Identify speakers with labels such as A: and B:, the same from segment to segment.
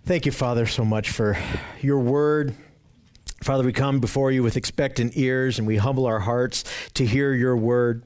A: Thank you, Father, so much for your word. Father, we come before you with expectant ears and we humble our hearts to hear your word.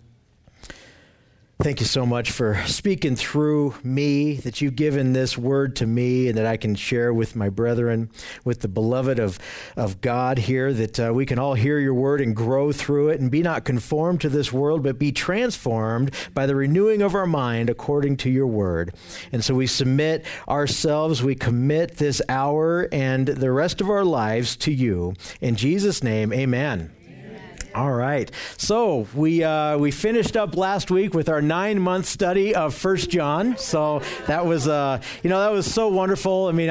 A: Thank you so much for speaking through me, that you've given this word to me and that I can share with my brethren, with the beloved of God here, that we can all hear your word and grow through it and be not conformed to this world, but be transformed by the renewing of our mind according to your word. And so we submit ourselves, we commit this hour and the rest of our lives to you. In Jesus' name, amen. All right. So we finished up last week with our 9-month study of 1 John. So that was that was so wonderful. I mean,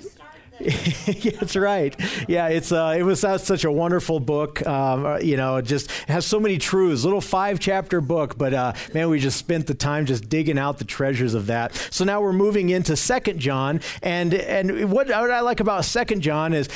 A: yeah, that's right. Yeah, it was such a wonderful book. It just has so many truths. Little 5-chapter book, but man, we just spent the time just digging out the treasures of that. So now we're moving into 2 John, and what I like about 2 John is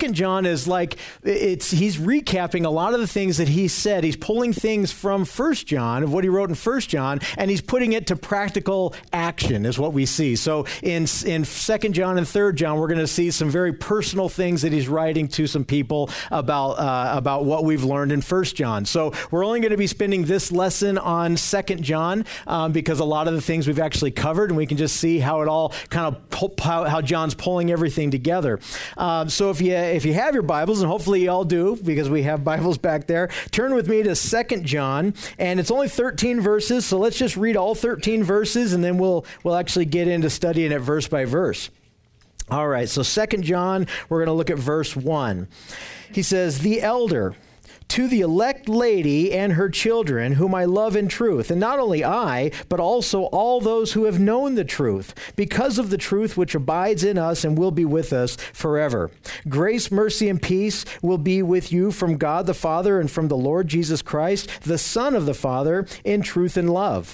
A: like he's recapping a lot of the things that he said. He's pulling things from 1 John of what he wrote in 1 John, and he's putting it to practical action, is what we see. So in 2 John and 3 John, we're going to see some very personal things that he's writing to some people about what we've learned in 1 John. So we're only going to be spending this lesson on 2 John because a lot of the things we've actually covered, and we can just see how it all kind of how John's pulling everything together. So if you have your Bibles, and hopefully you all do because we have Bibles back there, turn with me to 2 John, and it's only 13 verses. So let's just read all 13 verses, and then we'll actually get into studying it verse by verse. All right, so 2 John, we're going to look at verse 1. He says, "The elder, to the elect lady and her children, whom I love in truth, and not only I, but also all those who have known the truth, because of the truth which abides in us and will be with us forever. Grace, mercy, and peace will be with you from God the Father and from the Lord Jesus Christ, the Son of the Father, in truth and love.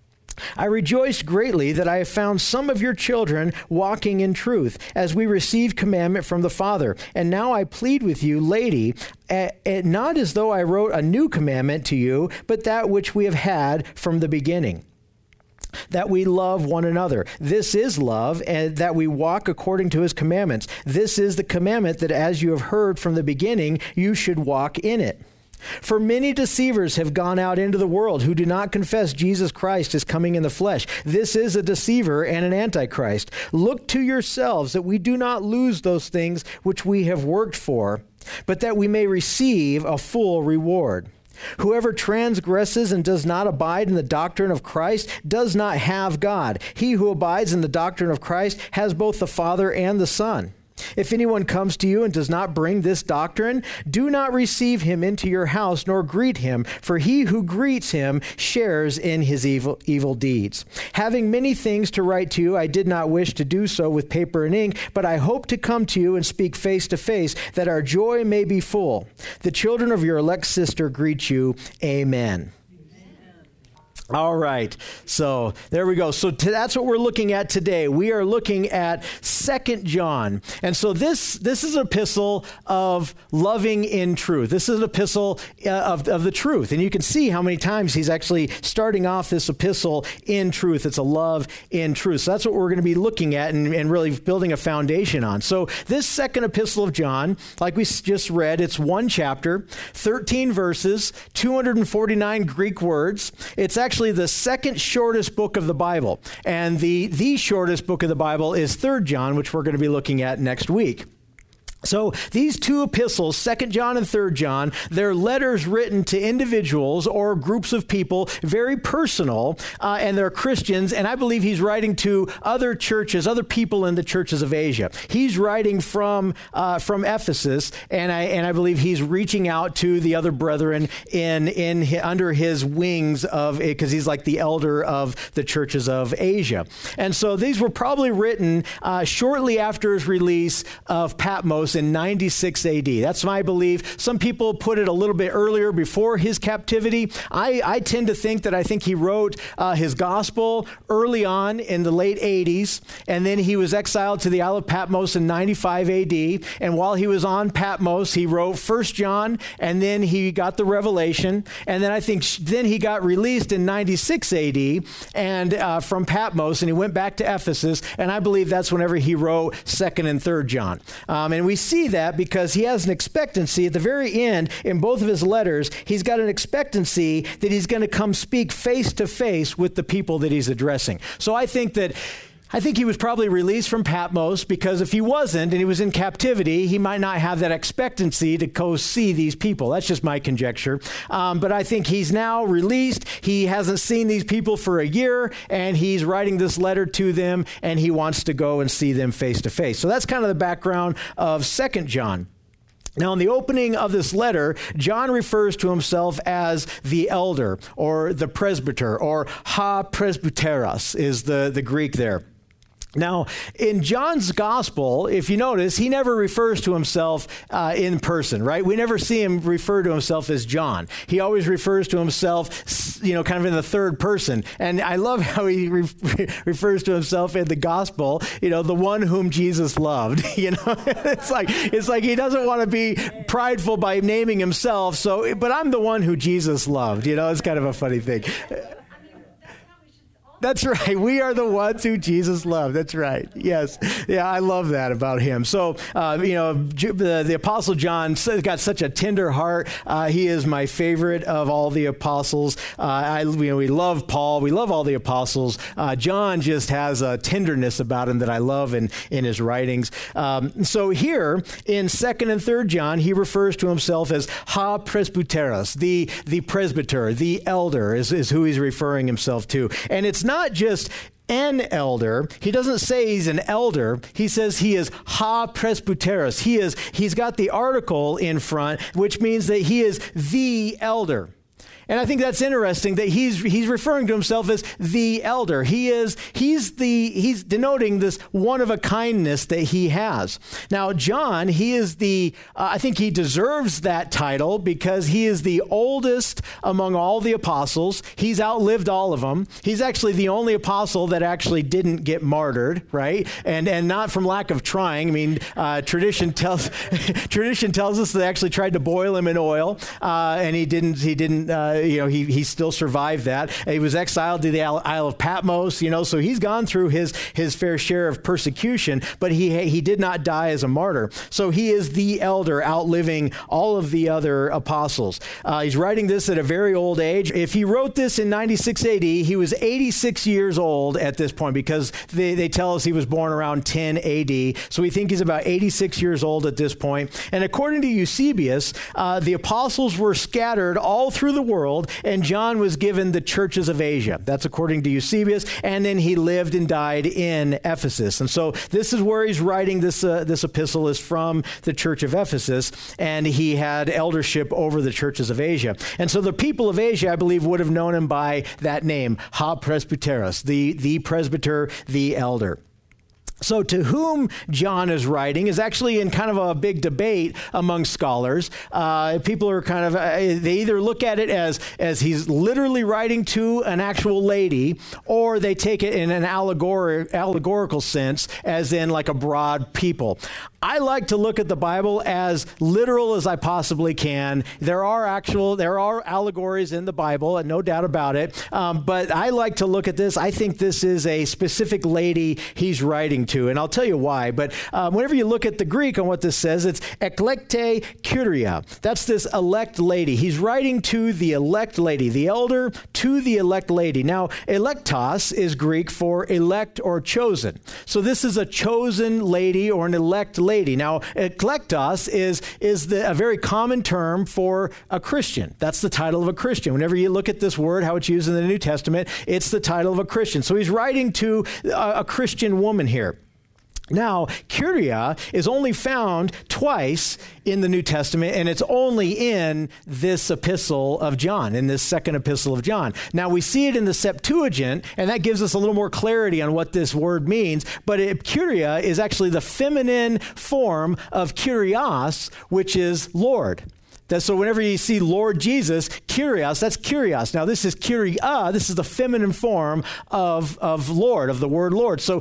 A: I rejoice greatly that I have found some of your children walking in truth, as we received commandment from the Father. And now I plead with you, lady, not as though I wrote a new commandment to you, but that which we have had from the beginning, that we love one another. This is love, and that we walk according to his commandments. This is the commandment, that as you have heard from the beginning, you should walk in it. For many deceivers have gone out into the world who do not confess Jesus Christ is coming in the flesh. This is a deceiver and an antichrist. Look to yourselves that we do not lose those things which we have worked for, but that we may receive a full reward. Whoever transgresses and does not abide in the doctrine of Christ does not have God. He who abides in the doctrine of Christ has both the Father and the Son. If anyone comes to you and does not bring this doctrine, do not receive him into your house, nor greet him, for he who greets him shares in his evil deeds. Having many things to write to you, I did not wish to do so with paper and ink, but I hope to come to you and speak face to face, that our joy may be full. The children of your elect sister greet you. Amen." All right, so there we go. So that's what we're looking at today. We are looking at 2 John. And so this is an epistle of loving in truth. This is an epistle of the truth. And you can see how many times he's actually starting off this epistle in truth. It's a love in truth. So that's what we're going to be looking at and really building a foundation on. So this second epistle of John, like we just read, it's 1 chapter, 13 verses, 249 Greek words. It's actually the second shortest book of the Bible. And the shortest book of the Bible is 3 John, which we're going to be looking at next week. So these two epistles, 2 John and 3 John, they're letters written to individuals or groups of people, very personal, and they're Christians. And I believe he's writing to other churches, other people in the churches of Asia. He's writing from Ephesus, and I believe he's reaching out to the other brethren under his wings because he's like the elder of the churches of Asia. And so these were probably written shortly after his release of Patmos Patmos in 96 AD. That's my belief. Some people put it a little bit earlier, before his captivity. I tend to think that he wrote his gospel early on in the late 80s, and then he was exiled to the Isle of Patmos in 95 AD. And while he was on Patmos, he wrote 1 John, and then he got the Revelation, and then I think then he got released in 96 AD and from Patmos, and he went back to Ephesus, and I believe that's whenever he wrote 2nd and 3rd John. And we see that because he has an expectancy at the very end in both of his letters. He's got an expectancy that he's going to come speak face to face with the people that he's addressing. So I think he was probably released from Patmos, because if he wasn't and he was in captivity, he might not have that expectancy to go see these people. That's just my conjecture. But I think he's now released. He hasn't seen these people for a year, and he's writing this letter to them, and he wants to go and see them face to face. So that's kind of the background of 2nd John. Now, in the opening of this letter, John refers to himself as the elder, or the presbyter, or ha presbyteros is the Greek there. Now, in John's gospel, if you notice, he never refers to himself in person, right? We never see him refer to himself as John. He always refers to himself, kind of in the third person. And I love how he refers to himself in the gospel, the one whom Jesus loved. It's like he doesn't want to be prideful by naming himself. But I'm the one who Jesus loved. It's kind of a funny thing. That's right. We are the ones who Jesus loved. That's right. Yes. Yeah, I love that about him. So, the Apostle John got such a tender heart. He is my favorite of all the apostles. We love Paul. We love all the apostles. John just has a tenderness about him that I love in his writings. So here in 2nd and 3rd John, he refers to himself as ha presbyteros, the presbyter, the elder is who he's referring himself to. And it's not just an elder. He doesn't say he's an elder. He says he is ha presbyteros. He's got the article in front, which means that he is the elder. And I think that's interesting that he's referring to himself as the elder. He's denoting this one of a kindness that he has. Now, John, he is I think he deserves that title because he is the oldest among all the apostles. He's outlived all of them. He's actually the only apostle that actually didn't get martyred, right? And not from lack of trying. I mean, tradition tells us they actually tried to boil him in oil, and he didn't. He still survived that. He was exiled to the Isle of Patmos, so he's gone through his fair share of persecution, but he did not die as a martyr. So he is the elder, outliving all of the other apostles. He's writing this at a very old age. If he wrote this in 96 AD, he was 86 years old at this point, because they tell us he was born around 10 AD. So we think he's about 86 years old at this point. And according to Eusebius, the apostles were scattered all through the world, and John was given the churches of Asia. That's according to Eusebius. And then he lived and died in Ephesus. And so this is where he's writing this epistle, is from the church of Ephesus, and he had eldership over the churches of Asia. And so the people of Asia, I believe, would have known him by that name, ha presbyteros, the presbyter, the elder. So to whom John is writing is actually in kind of a big debate among scholars. People are kind of, they either look at it as he's literally writing to an actual lady, or they take it in an allegorical sense, as in like a broad people. I like to look at the Bible as literal as I possibly can. There are allegories in the Bible, and no doubt about it. But I like to look at this. I think this is a specific lady he's writing to, and I'll tell you why. But whenever you look at the Greek on what this says, it's eklekte kyria. That's this elect lady. He's writing to the elect lady, the elder to the elect lady. Now, electos is Greek for elect or chosen. So this is a chosen lady or an elect lady. Now, eklektos is a very common term for a Christian. That's the title of a Christian. Whenever you look at this word, how it's used in the New Testament, it's the title of a Christian. So he's writing to a Christian woman here. Now, Kyria is only found twice in the New Testament, and it's only in this epistle of John, in this second epistle of John. Now, we see it in the Septuagint, and that gives us a little more clarity on what this word means, but Kyria is actually the feminine form of Kyrios, which is Lord. So whenever you see Lord Jesus, Kyrios, that's Kyrios. Now this is Kyria, this is the feminine form of Lord, of the word Lord. So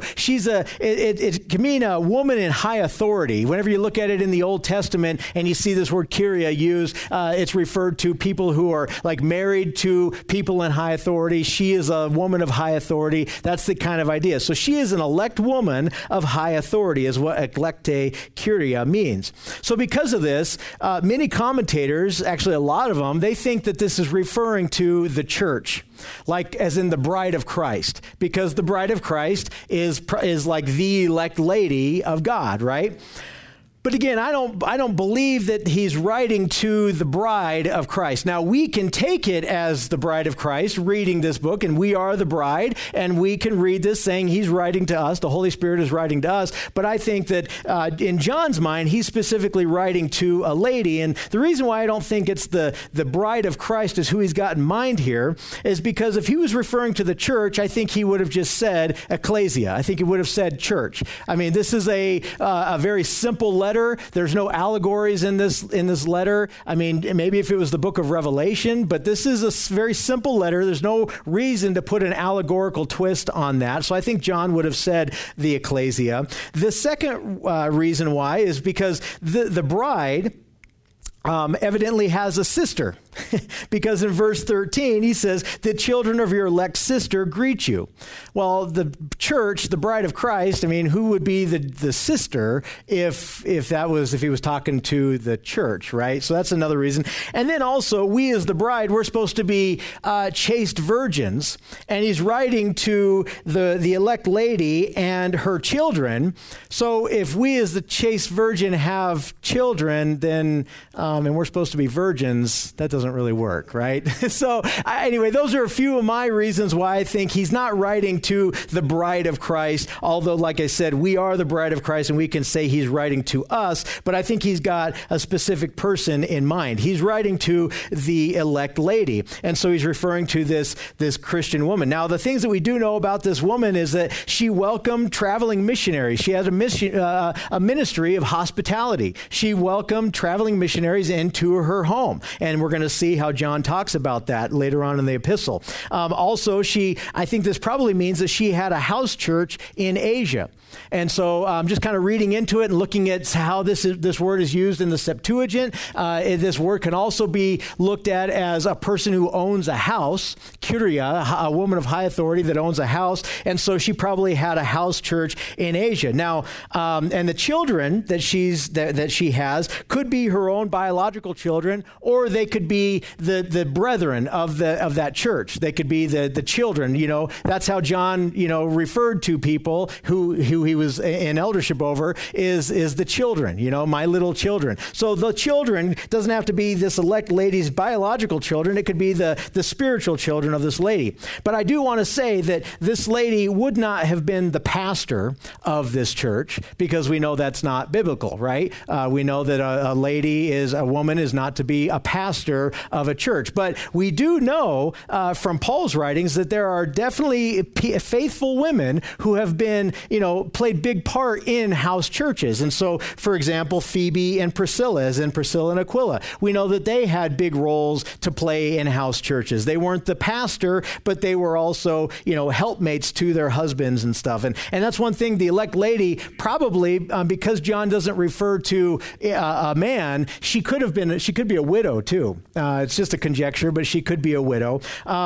A: it can mean a woman in high authority. Whenever you look at it in the Old Testament and you see this word Kyria used, it's referred to people who are like married to people in high authority. She is a woman of high authority. That's the kind of idea. So she is an elect woman of high authority is what eklekte Kyria means. So because of this, many commentators, actually a lot of them, they think that this is referring to the church, like as in the bride of Christ, because the bride of Christ is like the elect lady of God, right? But again, I don't believe that he's writing to the bride of Christ. Now, we can take it as the bride of Christ reading this book, and we are the bride, and we can read this saying he's writing to us, the Holy Spirit is writing to us. But I think that in John's mind, he's specifically writing to a lady. And the reason why I don't think it's the bride of Christ is who he's got in mind here is because if he was referring to the church, I think he would have just said ecclesia. I think he would have said church. I mean, this is a very simple letter. There's no allegories in this letter. I mean, maybe if it was the book of Revelation, but this is a very simple letter. There's no reason to put an allegorical twist on that. So I think John would have said the ecclesia. The second reason why is because the bride evidently has a sister. Because in verse 13, he says, the children of your elect sister greet you. Well, the church, the bride of Christ, I mean, who would be the sister if he was talking to the church, right? So that's another reason. And then also, we as the bride, we're supposed to be chaste virgins. And he's writing to the elect lady and her children. So if we as the chaste virgin have children, then, and we're supposed to be virgins, that doesn't really work, right? So anyway, those are a few of my reasons why I think he's not writing to the bride of Christ, although, like I said, we are the bride of Christ and we can say he's writing to us, but I think he's got a specific person in mind. He's writing to the elect lady, and so he's referring to this Christian woman. Now, the things that we do know about this woman is that she welcomed traveling missionaries. She has a ministry of hospitality. She welcomed traveling missionaries into her home, and we're going to see how John talks about that later on in the epistle. Also, I think this probably means that she had a house church in Asia. And so just kind of reading into it and looking at how this word is used in the Septuagint, this word can also be looked at as a person who owns a house, Kyria, a woman of high authority that owns a house. And so she probably had a house church in Asia. Now, and the children that she has could be her own biological children, or they could be the brethren of that church. They could be the children. That's how John referred to people who he was in eldership over is the children, my little children. So the children doesn't have to be this elect lady's biological children. It could be the spiritual children of this lady. But I do want to say that this lady would not have been the pastor of this church, because we know that's not biblical, right? We know that a woman is not to be a pastor of a church. But we do know from Paul's writings that there are definitely faithful women who have been, played big part in house churches. And so, for example, Phoebe and Priscilla, as in Priscilla and Aquila, we know that they had big roles to play in house churches. They weren't the pastor, but they were also, helpmates to their husbands and stuff. And that's one thing the elect lady probably, because John doesn't refer to a man, she could be a widow too. It's just a conjecture, but she could be a widow.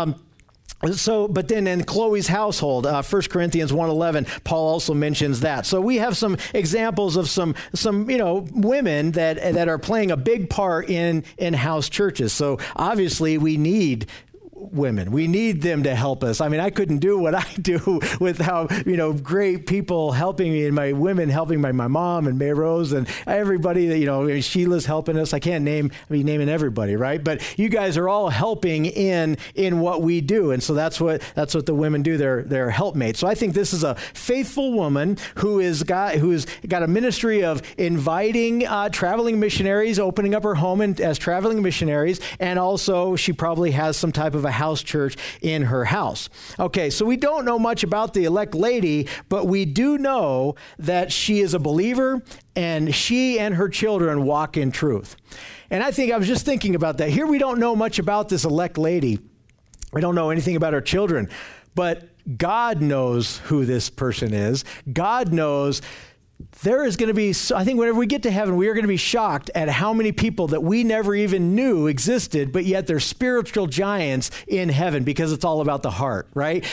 A: But then in Chloe's household, 1 Corinthians 1:11, Paul also mentions that. So we have some examples of some women that are playing a big part in house churches. So obviously we need women. We need them to help us. I mean, I couldn't do what I do with how, great people helping me and my women helping my mom and May Rose and everybody that, Sheila's helping us. I can't be naming everybody, right? But you guys are all helping in what we do. And so that's what the women do. They're helpmates. So I think this is a faithful woman who's got a ministry of inviting traveling missionaries, opening up her home as traveling missionaries, and also she probably has some type of a house church in her house. Okay, so we don't know much about the elect lady, but we do know that she is a believer and she and her children walk in truth. And I was just thinking about that. Here we don't know much about this elect lady. We don't know anything about her children, but God knows who this person is. God knows. There is going to be, I think whenever we get to heaven, we are going to be shocked at how many people that we never even knew existed, but yet they're spiritual giants in heaven because it's all about the heart, right?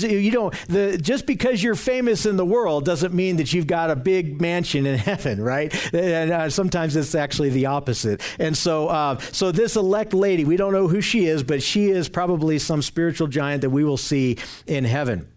A: Just because you're famous in the world doesn't mean that you've got a big mansion in heaven, right? And sometimes it's actually the opposite. And so this elect lady, we don't know who she is, but she is probably some spiritual giant that we will see in heaven.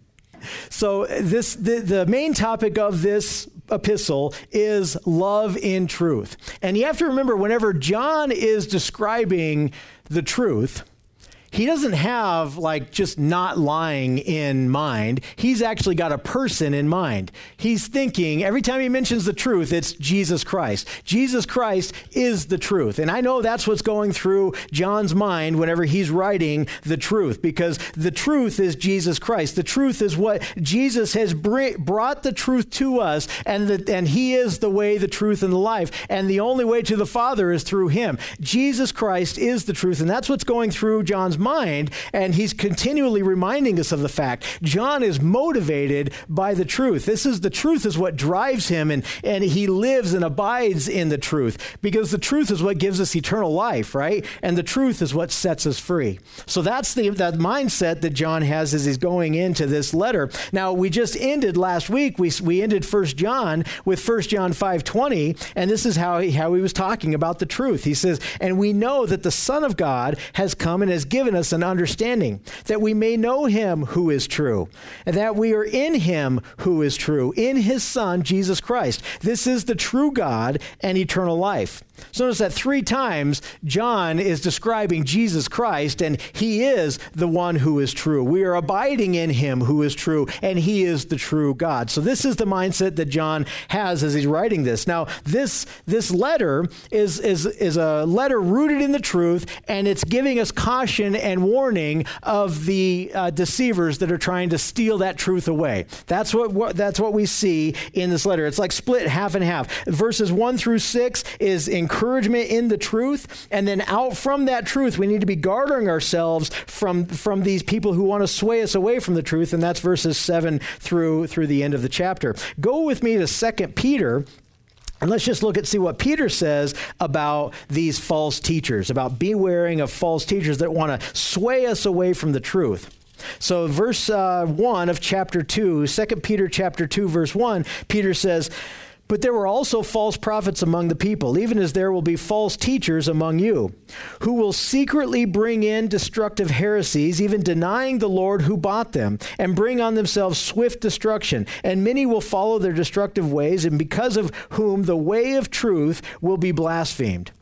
A: So the main topic of this epistle is love in truth. And you have to remember, whenever John is describing the truth, he doesn't have just not lying in mind. He's actually got a person in mind. He's thinking, every time he mentions the truth, it's Jesus Christ. Jesus Christ is the truth. And I know that's what's going through John's mind whenever he's writing the truth, because the truth is Jesus Christ. The truth is what Jesus has brought the truth to us, and he is the way, the truth, and the life. And the only way to the Father is through him. Jesus Christ is the truth, and that's what's going through John's mind, and he's continually reminding us of the fact. John is motivated by the truth. The truth is what drives him, and he lives and abides in the truth, because the truth is what gives us eternal life, right? And the truth is what sets us free. So that's that mindset that John has as he's going into this letter. Now, we just ended last week, we ended 1 John with 1 John 5:20, and this is how he was talking about the truth. He says, "And we know that the Son of God has come and has given us an understanding, that we may know him who is true, and that we are in him who is true, in his Son, Jesus Christ. This is the true God and eternal life." So notice that 3 times John is describing Jesus Christ, and he is the one who is true. We are abiding in him who is true, and he is the true God. So this is the mindset that John has as he's writing this. Now, this letter is a letter rooted in the truth, and it's giving us caution and warning of the deceivers that are trying to steal that truth away. That's what we see in this letter. It's like split half and half. Verses 1 through 6 is encouragement in the truth, and then out from that truth, we need to be guarding ourselves from these people who want to sway us away from the truth, and that's verses 7 through the end of the chapter. Go with me to 2 Peter. And let's just see what Peter says about these false teachers, about bewaring of false teachers that want to sway us away from the truth. So verse 1 of chapter 2, 2 Peter chapter 2, verse 1, Peter says, "But there were also false prophets among the people, even as there will be false teachers among you, who will secretly bring in destructive heresies, even denying the Lord who bought them, and bring on themselves swift destruction. And many will follow their destructive ways, and because of whom the way of truth will be blasphemed."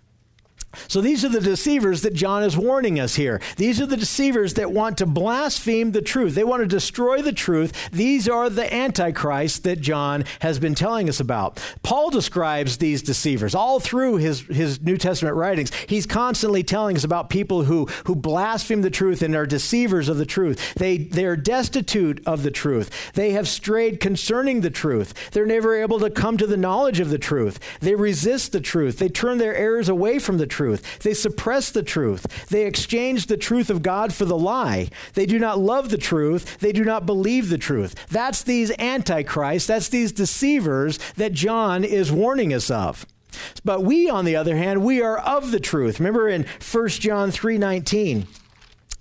A: So these are the deceivers that John is warning us here. These are the deceivers that want to blaspheme the truth. They want to destroy the truth. These are the antichrists that John has been telling us about. Paul describes these deceivers all through his New Testament writings. He's constantly telling us about people who blaspheme the truth and are deceivers of the truth. They are destitute of the truth. They have strayed concerning the truth. They're never able to come to the knowledge of the truth. They resist the truth. They turn their ears away from the truth. They suppress the truth. They exchange the truth of God for the lie. They do not love the truth. They do not believe the truth. That's these antichrists. That's these deceivers that John is warning us of. But we, on the other hand, we are of the truth. Remember in 1 John 3:19,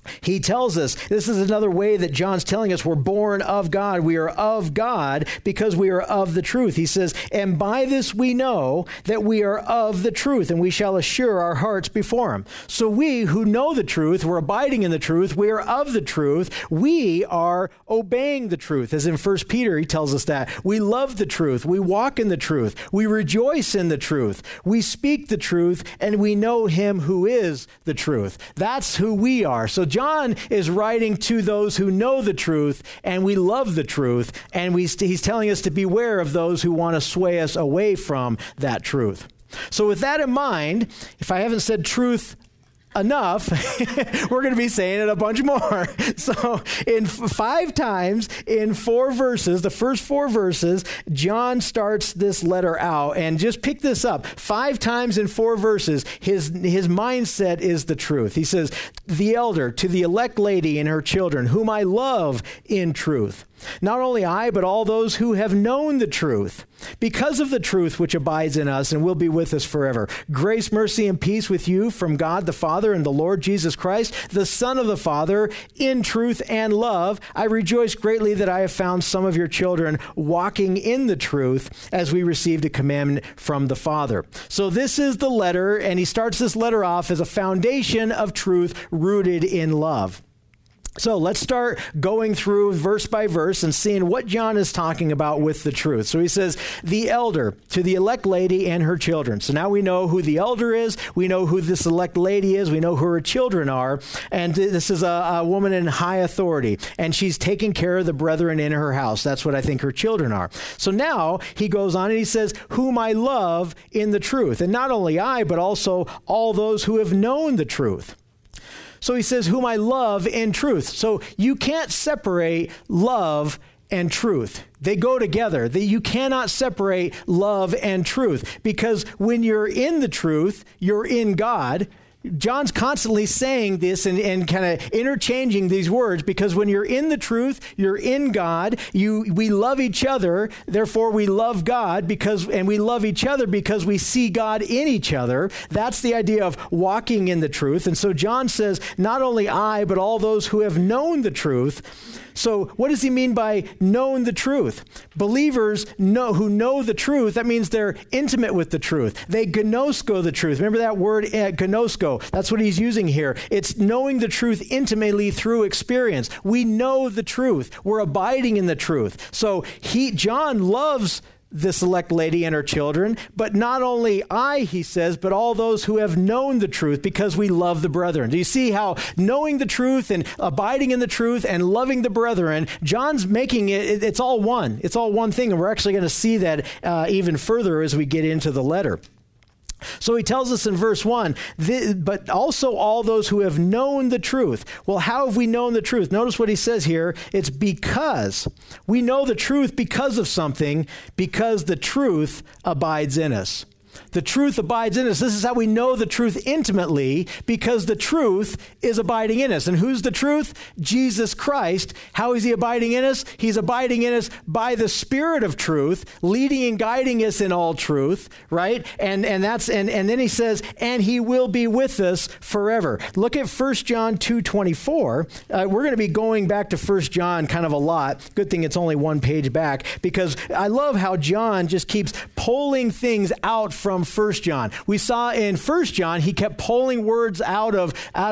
A: He tells us, this is another way that John's telling us we're born of God. We are of God because we are of the truth. He says, and by this we know that we are of the truth, and we shall assure our hearts before him. So we who know the truth, we're abiding in the truth, we are of the truth, we are obeying the truth. As in 1 Peter, he tells us that. We love the truth, we walk in the truth, we rejoice in the truth, we speak the truth, and we know him who is the truth. That's who we are. So John is writing to those who know the truth, and we love the truth, and he's telling us to beware of those who want to sway us away from that truth. So with that in mind, if I haven't said truth enough, we're going to be saying it a bunch more. So in 5 times in 4 verses, the first 4 verses, John starts this letter out, and just pick this up. 5 times in 4 verses, his mindset is the truth. He says, the elder to the elect lady and her children, whom I love in truth. Not only I, but all those who have known the truth, because of the truth which abides in us and will be with us forever. Grace, mercy, and peace with you from God the Father and the Lord Jesus Christ, the Son of the Father, in truth and love. I rejoice greatly that I have found some of your children walking in the truth as we received a commandment from the Father. So this is the letter, and he starts this letter off as a foundation of truth rooted in love. So let's start going through verse by verse and seeing what John is talking about with the truth. So he says, the elder to the elect lady and her children. So now we know who the elder is. We know who this elect lady is. We know who her children are. And this is a woman in high authority. And she's taking care of the brethren in her house. That's what I think her children are. So now he goes on and he says, whom I love in the truth. And not only I, but also all those who have known the truth. So he says, whom I love in truth. So you can't separate love and truth. They go together. You cannot separate love and truth, because when you're in the truth, you're in God. John's constantly saying this and kind of interchanging these words, because when you're in the truth, you're in God. We love each other, therefore we love God, and we love each other because we see God in each other. That's the idea of walking in the truth. And so John says, not only I, but all those who have known the truth. So what does he mean by known the truth? Believers who know the truth, that means they're intimate with the truth. They gnosko the truth. Remember that word, gnosko? That's what he's using here. It's knowing the truth intimately through experience. We know the truth. We're abiding in the truth. So John loves this elect lady and her children, but not only I, he says, but all those who have known the truth, because we love the brethren. Do you see how knowing the truth and abiding in the truth and loving the brethren, John's making it's all one. It's all one thing, and we're actually going to see that even further as we get into the letter. So he tells us in verse 1, but also all those who have known the truth. Well, how have we known the truth? Notice what he says here. It's because. We know the truth because of something, because the truth abides in us. The truth abides in us. This is how we know the truth intimately, because the truth is abiding in us. And who's the truth? Jesus Christ. How is he abiding in us? He's abiding in us by the Spirit of truth, leading and guiding us in all truth, right? And then he says, and he will be with us forever. Look at 1 John 2:24. We're going to be going back to 1 John kind of a lot. Good thing it's only one page back, because I love how John just keeps pulling things out from 1 John. We saw in 1 John, he kept pulling words out of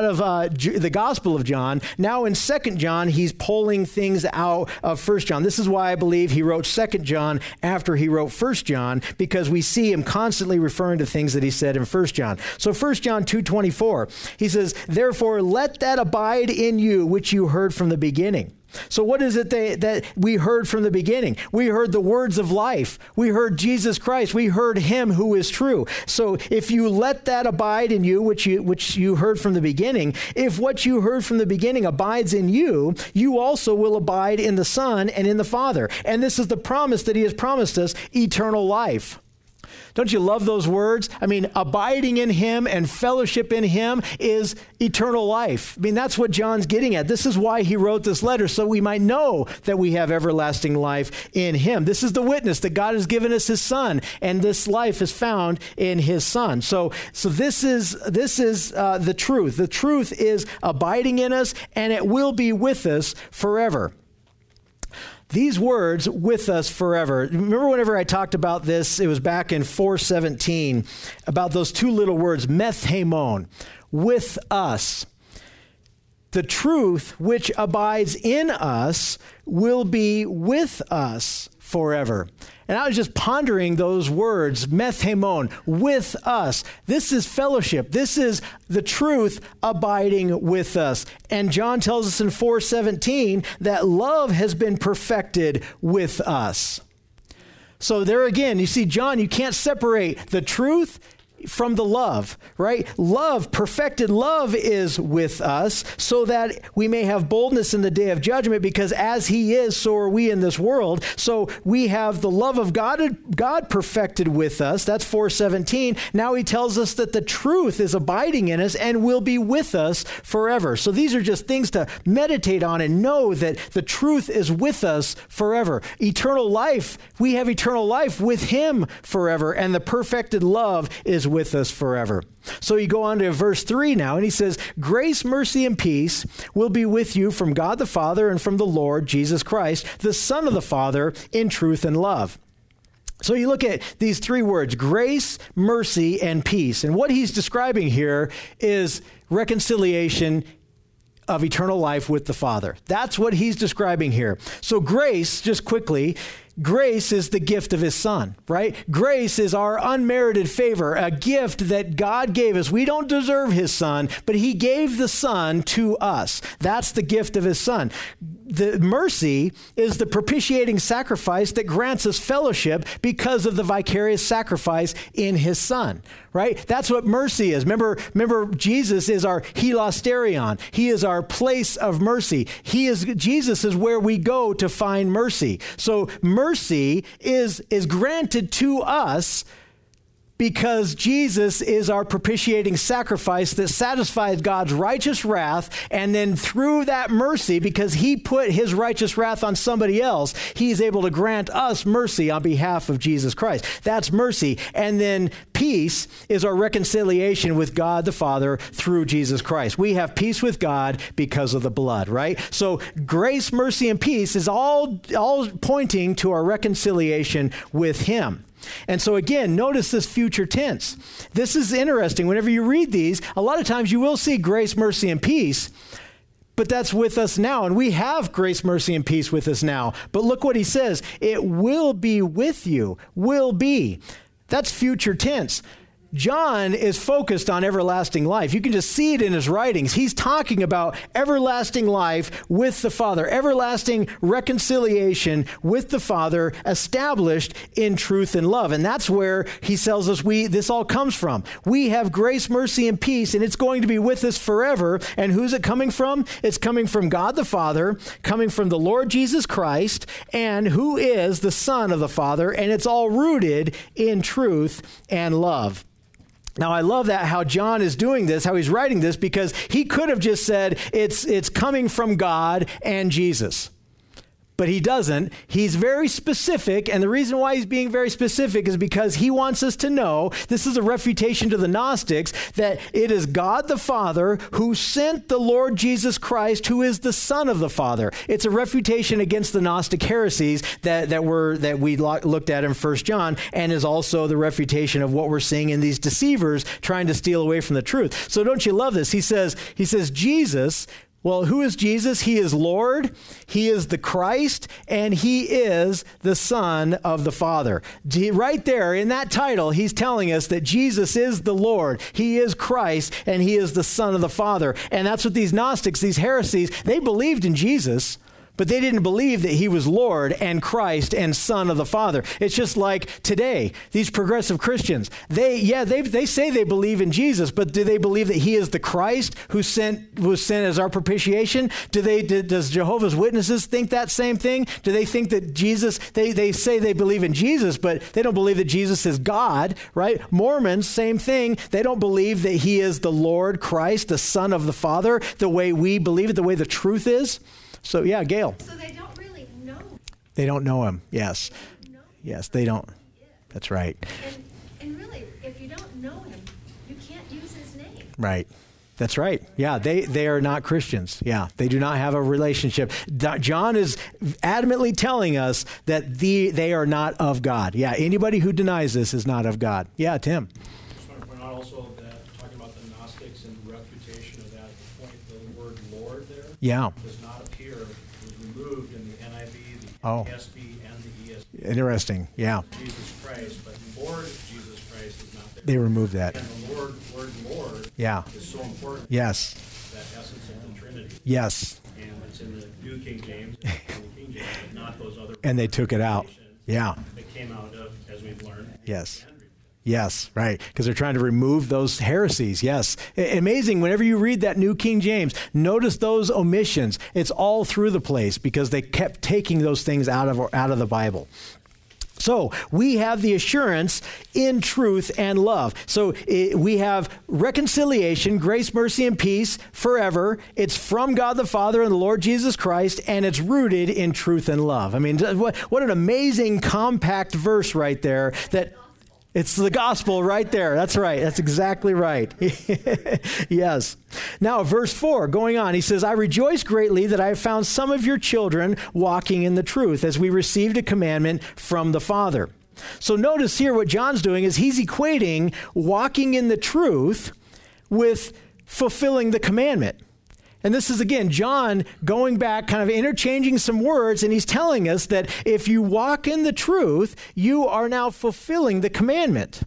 A: the Gospel of John. Now in 2 John, he's pulling things out of 1 John. This is why I believe he wrote 2 John after he wrote 1 John, because we see him constantly referring to things that he said in 1 John. So 1 John 2:24, he says, therefore let that abide in you which you heard from the beginning. So what is it that we heard from the beginning? We heard the words of life. We heard Jesus Christ. We heard him who is true. So if you let that abide in you, which you heard from the beginning, if what you heard from the beginning abides in you, you also will abide in the Son and in the Father. And this is the promise that he has promised us, eternal life. Don't you love those words? I mean, abiding in him and fellowship in him is eternal life. I mean, that's what John's getting at. This is why he wrote this letter, so we might know that we have everlasting life in him. This is the witness that God has given us his son, and this life is found in his son. So this is the truth. The truth is abiding in us, and it will be with us forever. These words, with us forever. Remember whenever I talked about this, it was back in 4:17, about those two little words, methemon, with us. The truth which abides in us will be with us forever. And I was just pondering those words, methemon, with us. This is fellowship. This is the truth abiding with us. And John tells us in 4:17 that love has been perfected with us. So there again, you see, John, you can't separate the truth from the love, right? Love, perfected love is with us so that we may have boldness in the day of judgment, because as he is, so are we in this world. So we have the love of God perfected with us. That's 4:17. Now he tells us that the truth is abiding in us and will be with us forever. So these are just things to meditate on and know that the truth is with us forever. Eternal life, we have eternal life with him forever, and the perfected love is with us forever. So you go on to verse 3 now, and he says, grace, mercy, and peace will be with you from God the Father and from the Lord Jesus Christ, the Son of the Father, in truth and love. So you look at these three words, grace, mercy, and peace. And what he's describing here is reconciliation of eternal life with the Father. That's what he's describing here. So grace, just quickly, grace is the gift of his son, right? Grace is our unmerited favor, a gift that God gave us. We don't deserve his son, but he gave the son to us. That's the gift of his son. The mercy is the propitiating sacrifice that grants us fellowship because of the vicarious sacrifice in his son, right? That's what mercy is. Remember, Jesus is our hilasterion. He is our place of mercy. Jesus is where we go to find mercy. So mercy is granted to us because Jesus is our propitiating sacrifice that satisfies God's righteous wrath. And then through that mercy, because he put his righteous wrath on somebody else, he's able to grant us mercy on behalf of Jesus Christ. That's mercy. And then peace is our reconciliation with God the Father through Jesus Christ. We have peace with God because of the blood, right? So grace, mercy, and peace is all pointing to our reconciliation with him. And so again, notice this future tense. This is interesting. Whenever you read these, a lot of times you will see grace, mercy, and peace, but that's with us now. And we have grace, mercy, and peace with us now. But look what he says. It will be with you. Will be. That's future tense. John is focused on everlasting life. You can just see it in his writings. He's talking about everlasting life with the Father, everlasting reconciliation with the Father established in truth and love. And that's where he tells us this all comes from. We have grace, mercy, and peace, and it's going to be with us forever. And who's it coming from? It's coming from God the Father, coming from the Lord Jesus Christ, and who is the Son of the Father, and it's all rooted in truth and love. Now, I love that how John is doing this, how he's writing this, because he could have just said it's coming from God and Jesus. But he doesn't. He's very specific, and the reason why he's being very specific is because he wants us to know, this is a refutation to the Gnostics, that it is God the Father who sent the Lord Jesus Christ, who is the Son of the Father. It's a refutation against the Gnostic heresies that we looked at in 1 John, and is also the refutation of what we're seeing in these deceivers trying to steal away from the truth. So don't you love this? He says Jesus. Well, who is Jesus? He is Lord, he is the Christ, and he is the Son of the Father. Right there in that title, he's telling us that Jesus is the Lord, he is Christ, and he is the Son of the Father. And that's what these Gnostics, these heresies, they believed in Jesus, But they didn't believe that he was Lord and Christ and Son of the Father. It's just like today, these progressive Christians, they say they believe in Jesus, but do they believe that he is the Christ who was sent as our propitiation? Does Jehovah's Witnesses think that same thing? Do they think that Jesus, they say they believe in Jesus, but they don't believe that Jesus is God, right? Mormons, same thing. They don't believe that he is the Lord Christ, the Son of the Father, the way we believe it, the way the truth is. So, yeah, Gail.
B: So they don't really know.
A: They don't know him, yes. Yes, they don't. That's right.
B: And really, if you don't know him, you can't use his name.
A: Right. That's right. Yeah, they are not Christians. Yeah, they do not have a relationship. John is adamantly telling us that they are not of God. Yeah, anybody who denies this is not of God. Yeah, Tim.
C: I just want to point out also that talking about the Gnostics and refutation of that point, the word Lord there does not appear. It was removed in the NIV, the NASB, and the ESV.
A: Interesting. Yeah.
C: Jesus Christ, but Lord Jesus Christ is not there.
A: They removed that.
C: And the word Lord is so important.
A: Yes.
C: That essence of the Trinity.
A: Yes.
C: And it's in the New King James, but not those other.
A: And they took it out. Yeah.
C: That came out of, as we've learned.
A: Yes. Yes, right, because they're trying to remove those heresies. Yes. Amazing. Whenever you read that New King James, notice those omissions. It's all through the place because they kept taking those things out of the Bible. So we have the assurance in truth and love. So we have reconciliation, grace, mercy, and peace forever. It's from God the Father and the Lord Jesus Christ, and it's rooted in truth and love. I mean, what an amazing compact verse right there. It's the gospel right there. That's right. That's exactly right. Yes. Now, verse 4, going on, he says, I rejoice greatly that I have found some of your children walking in the truth as we received a commandment from the Father. So notice here what John's doing is he's equating walking in the truth with fulfilling the commandment. And this is, again, John going back, kind of interchanging some words, and he's telling us that if you walk in the truth, you are now fulfilling the commandment.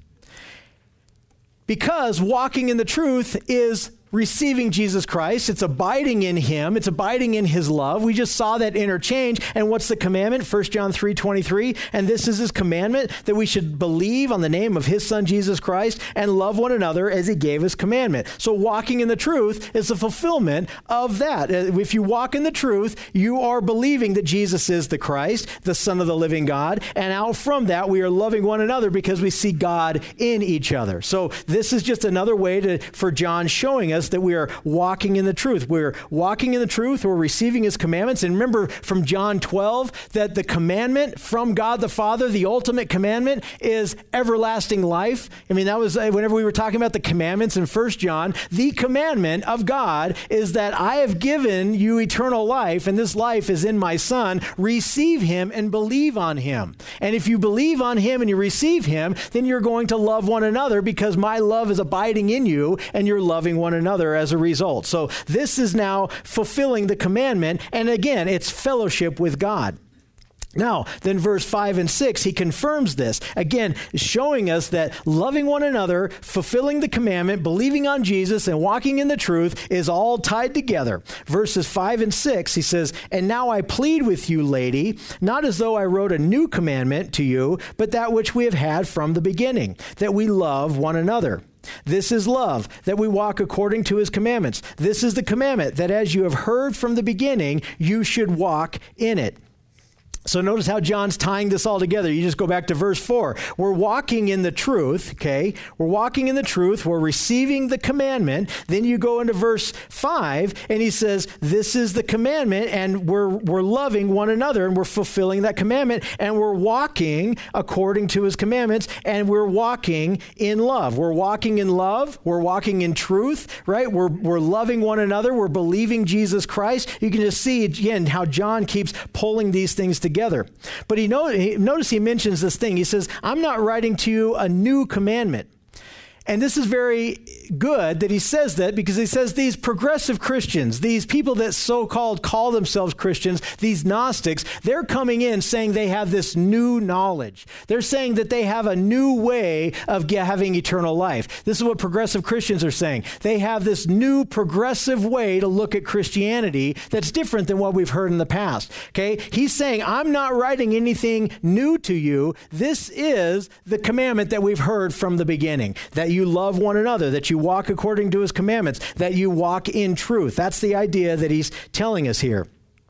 A: Because walking in the truth is receiving Jesus Christ. It's abiding in him. It's abiding in his love. We just saw that interchange. And what's the commandment? 1 John 3:23. And this is his commandment, that we should believe on the name of his son, Jesus Christ, and love one another as he gave his commandment. So walking in the truth is the fulfillment of that. If you walk in the truth, you are believing that Jesus is the Christ, the Son of the living God. And out from that, we are loving one another because we see God in each other. So this is just another way for John showing us that we are walking in the truth. We're walking in the truth. We're receiving his commandments. And remember from John 12 that the commandment from God the Father, the ultimate commandment, is everlasting life. I mean, that was whenever we were talking about the commandments in 1 John, the commandment of God is that I have given you eternal life, and this life is in my Son. Receive him and believe on him. And if you believe on him and you receive him, then you're going to love one another because my love is abiding in you and you're loving one another as a result. So this is now fulfilling the commandment. And again, it's fellowship with God. Now, then verse 5 and 6, he confirms this, again, showing us that loving one another, fulfilling the commandment, believing on Jesus, and walking in the truth is all tied together. Verses 5 and 6, he says, and now I plead with you, lady, not as though I wrote a new commandment to you, but that which we have had from the beginning, that we love one another. This is love, that we walk according to his commandments. This is the commandment, that as you have heard from the beginning, you should walk in it. So notice how John's tying this all together. You just go back to verse 4. We're walking in the truth, okay? We're walking in the truth. We're receiving the commandment. Then you go into verse 5, and he says, this is the commandment, and we're loving one another, and we're fulfilling that commandment, and we're walking according to his commandments, and we're walking in love. We're walking in love. We're walking in truth, right? We're loving one another. We're believing Jesus Christ. You can just see, again, how John keeps pulling these things together. But notice he mentions this thing. He says, I'm not writing to you a new commandment. And this is very good that he says that, because he says these progressive Christians, these people that so-called call themselves Christians, these Gnostics, they're coming in saying they have this new knowledge. They're saying that they have a new way of having eternal life. This is what progressive Christians are saying. They have this new progressive way to look at Christianity that's different than what we've heard in the past. Okay? He's saying, I'm not writing anything new to you. This is the commandment that we've heard from the beginning, that you love one another, that you walk according to his commandments, that you walk in truth. That's the idea that he's telling us here.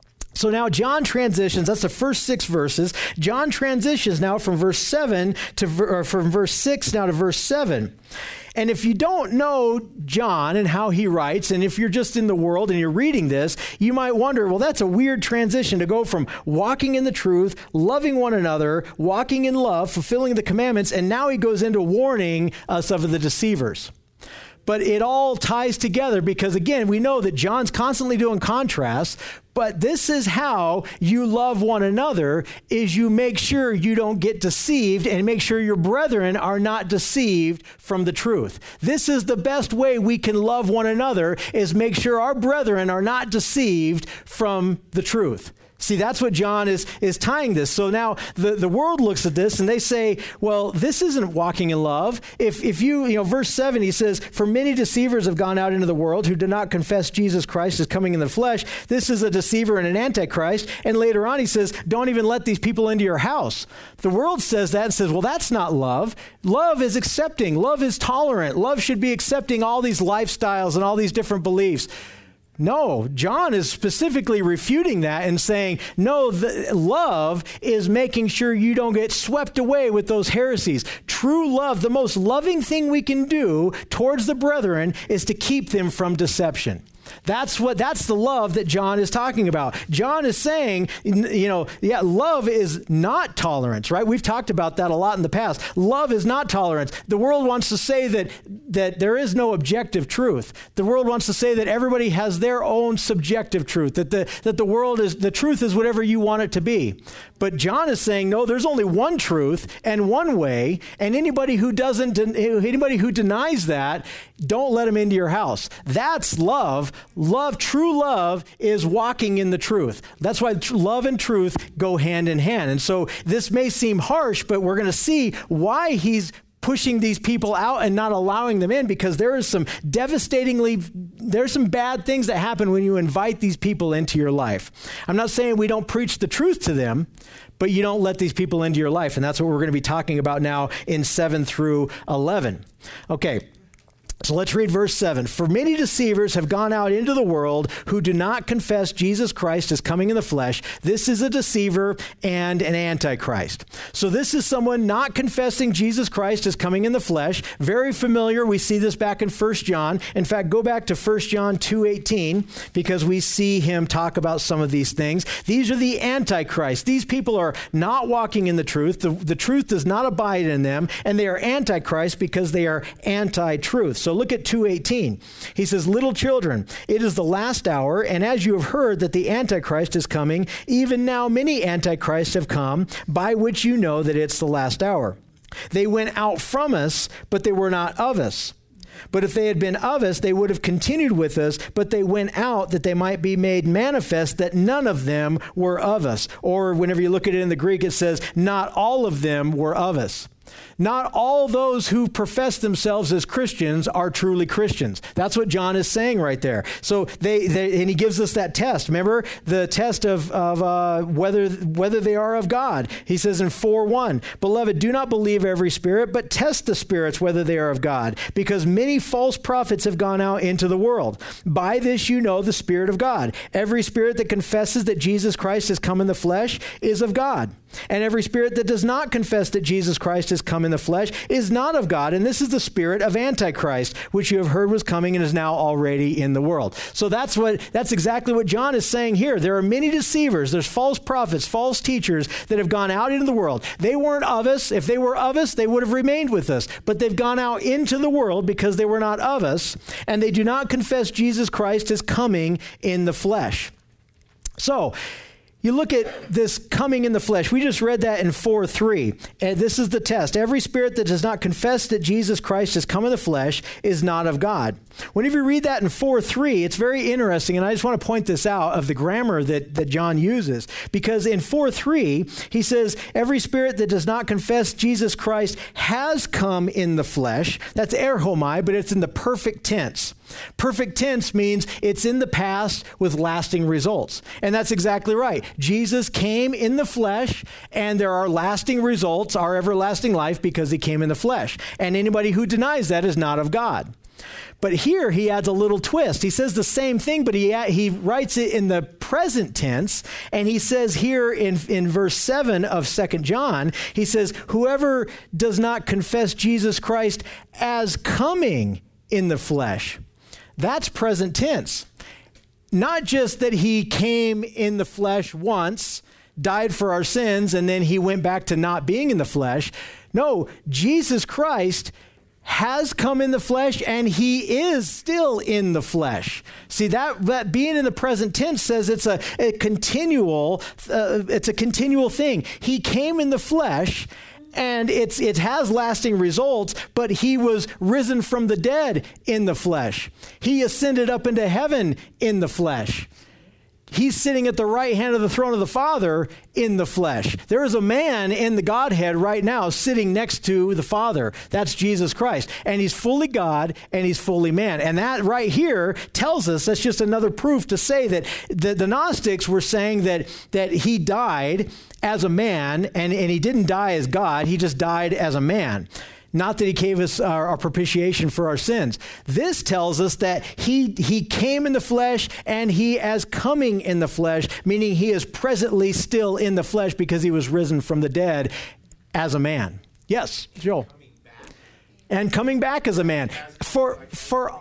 A: So now John transitions, that's the first 6 verses. John transitions now from verse 7 to from verse 6 now to verse 7. And if you don't know John and how he writes, and if you're just in the world and you're reading this, you might wonder, well, that's a weird transition to go from walking in the truth, loving one another, walking in love, fulfilling the commandments, and now he goes into warning us of the deceivers. But it all ties together because, again, we know that John's constantly doing contrasts, but this is how you love one another, is you make sure you don't get deceived and make sure your brethren are not deceived from the truth. This is the best way we can love one another, is make sure our brethren are not deceived from the truth. See, that's what John is tying this. So now the world looks at this and they say, well, this isn't walking in love. If you verse 7, he says, for many deceivers have gone out into the world who do not confess Jesus Christ as coming in the flesh. This is a deceiver and an antichrist. And later on he says, don't even let these people into your house. The world says that and says, well, that's not love. Love is accepting. Love is tolerant. Love should be accepting all these lifestyles and all these different beliefs. No, John is specifically refuting that and saying, no, love is making sure you don't get swept away with those heresies. True love, the most loving thing we can do towards the brethren, is to keep them from deception. That's the love that John is talking about. John is saying, love is not tolerance, right? We've talked about that a lot in the past. Love is not tolerance. The world wants to say that there is no objective truth. The world wants to say that everybody has their own subjective truth, that the truth is whatever you want it to be. But John is saying, no, there's only one truth and one way, and anybody who denies that, don't let him into your house. That's love. True love is walking in the truth. That's why love and truth go hand in hand. And so this may seem harsh, but we're going to see why he's pushing these people out and not allowing them in, because there's some bad things that happen when you invite these people into your life. I'm not saying we don't preach the truth to them, but you don't let these people into your life. And that's what we're going to be talking about now in 7 through 11. Okay. So let's read verse 7. For many deceivers have gone out into the world who do not confess Jesus Christ as coming in the flesh. This is a deceiver and an antichrist. So this is someone not confessing Jesus Christ as coming in the flesh. Very familiar. We see this back in 1 John. In fact, go back to 1 John 2:18, because we see him talk about some of these things. These are the antichrist. These people are not walking in the truth. The truth does not abide in them, and they are antichrist because they are anti-truth. So look at 2:18. He says, little children, it is the last hour, and as you have heard that the Antichrist is coming, even now many antichrists have come, by which you know that it's the last hour. They went out from us, but they were not of us. But if they had been of us, they would have continued with us, but they went out that they might be made manifest that none of them were of us. Or whenever you look at it in the Greek, it says, not all of them were of us. Not all those who profess themselves as Christians are truly Christians. That's what John is saying right there. So and he gives us that test. Remember the test of whether they are of God. He says in 4:1, beloved, do not believe every spirit, but test the spirits whether they are of God, because many false prophets have gone out into the world. By this you know the Spirit of God. Every spirit that confesses that Jesus Christ has come in the flesh is of God. And every spirit that does not confess that Jesus Christ has come in the flesh is not of God. And this is the spirit of Antichrist, which you have heard was coming and is now already in the world. So that's exactly what John is saying here. There are many deceivers. There's false prophets, false teachers that have gone out into the world. They weren't of us. If they were of us, they would have remained with us. But they've gone out into the world because they were not of us, and they do not confess Jesus Christ as coming in the flesh. So You look at this coming in the flesh. We just read that in 4:3. And this is the test. Every spirit that does not confess that Jesus Christ has come in the flesh is not of God. Whenever you read that in 4:3, it's very interesting. And I just want to point this out of the grammar that John uses. Because in 4:3, he says, every spirit that does not confess Jesus Christ has come in the flesh. That's erhomai, but it's in the perfect tense. Perfect tense means it's in the past with lasting results. And that's exactly right. Jesus came in the flesh, and there are lasting results, our everlasting life, because he came in the flesh. And anybody who denies that is not of God. But here he adds a little twist. He says the same thing, but he writes it in the present tense. And he says here in verse 7 of 2 John, he says, whoever does not confess Jesus Christ as coming in the flesh. That's present tense. Not just that he came in the flesh once, died for our sins, and then he went back to not being in the flesh. No, Jesus Christ has come in the flesh, and he is still in the flesh. See, that being in the present tense says it's a continual thing. He came in the flesh, and it has lasting results, but he was risen from the dead in the flesh. He ascended up into heaven in the flesh. He's sitting at the right hand of the throne of the Father in the flesh. There is a man in the Godhead right now sitting next to the Father. That's Jesus Christ. And he's fully God and he's fully man. And that right here tells us, that's just another proof to say that the Gnostics were saying that he died as a man and he didn't die as God. He just died as a man. Not that he gave us our propitiation for our sins. This tells us that he came in the flesh and he as coming in the flesh, meaning he is presently still in the flesh because he was risen from the dead as a man. Yes, Joel. And coming back as a man. For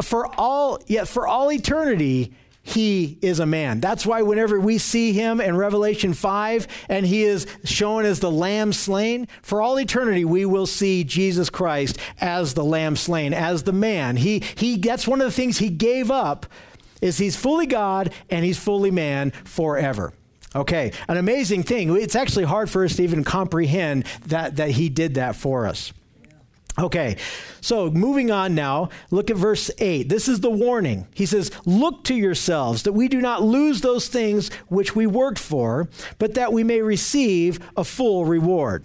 A: all eternity, he is a man. That's why whenever we see him in Revelation 5 and he is shown as the lamb slain, for all eternity we will see Jesus Christ as the lamb slain, as the man. That's one of the things he gave up, is he's fully God and he's fully man forever. Okay, an amazing thing. It's actually hard for us to even comprehend that he did that for us. Okay, so moving on now, look at verse 8. This is the warning. He says, look to yourselves that we do not lose those things which we worked for, but that we may receive a full reward.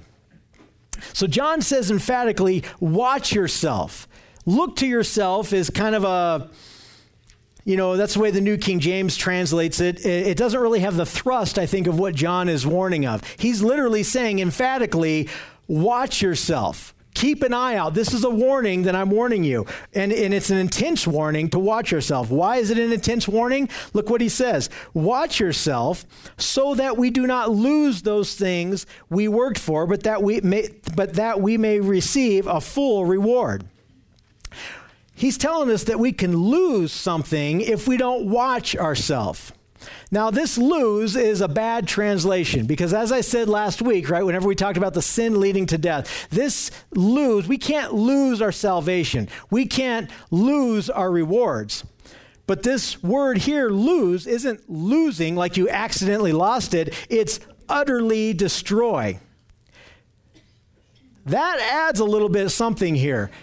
A: So John says emphatically, watch yourself. Look to yourself is kind of a, that's the way the New King James translates it. It doesn't really have the thrust, I think, of what John is warning of. He's literally saying emphatically, watch yourself. Keep an eye out. This is a warning that I'm warning you. And it's an intense warning to watch yourself. Why is it an intense warning? Look what he says. Watch yourself so that we do not lose those things we worked for, but that we may receive a full reward. He's telling us that we can lose something if we don't watch ourselves. Now, this lose is a bad translation because, as I said last week, right, whenever we talked about the sin leading to death, we can't lose our salvation. We can't lose our rewards. But this word here, lose, isn't losing like you accidentally lost it. It's utterly destroy. That adds a little bit of something here.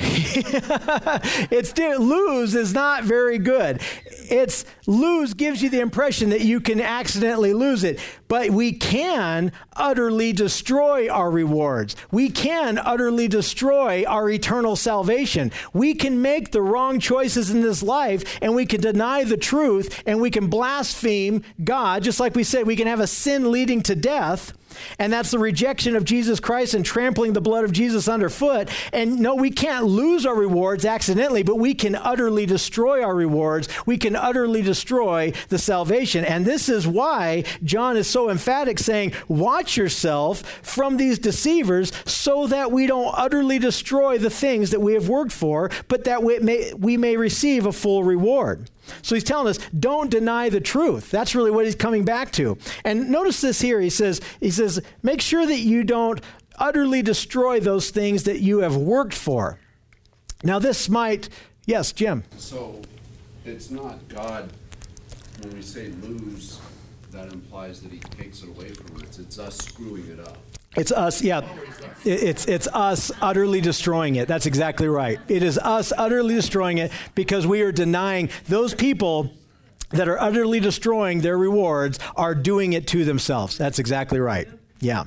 A: Lose is not very good. Lose gives you the impression that you can accidentally lose it, but we can utterly destroy our rewards. We can utterly destroy our eternal salvation. We can make the wrong choices in this life, and we can deny the truth, and we can blaspheme God. Just like we said, we can have a sin leading to death, and that's the rejection of Jesus Christ and trampling the blood of Jesus underfoot. And no, we can't lose our rewards accidentally, but we can utterly destroy our rewards. We can utterly destroy the salvation. And this is why John is so emphatic, saying, watch yourself from these deceivers so that we don't utterly destroy the things that we have worked for, but that we may receive a full reward. So he's telling us, don't deny the truth. That's really what he's coming back to. And notice this here. He says, make sure that you don't utterly destroy those things that you have worked for. Now this might, yes, Jim.
D: So it's not God, when we say lose, that implies that he takes it away from us. It's us screwing it up.
A: It's us, yeah. It's us utterly destroying it. That's exactly right. It is us utterly destroying it because we are denying those people that are utterly destroying their rewards are doing it to themselves. That's exactly right. Yeah.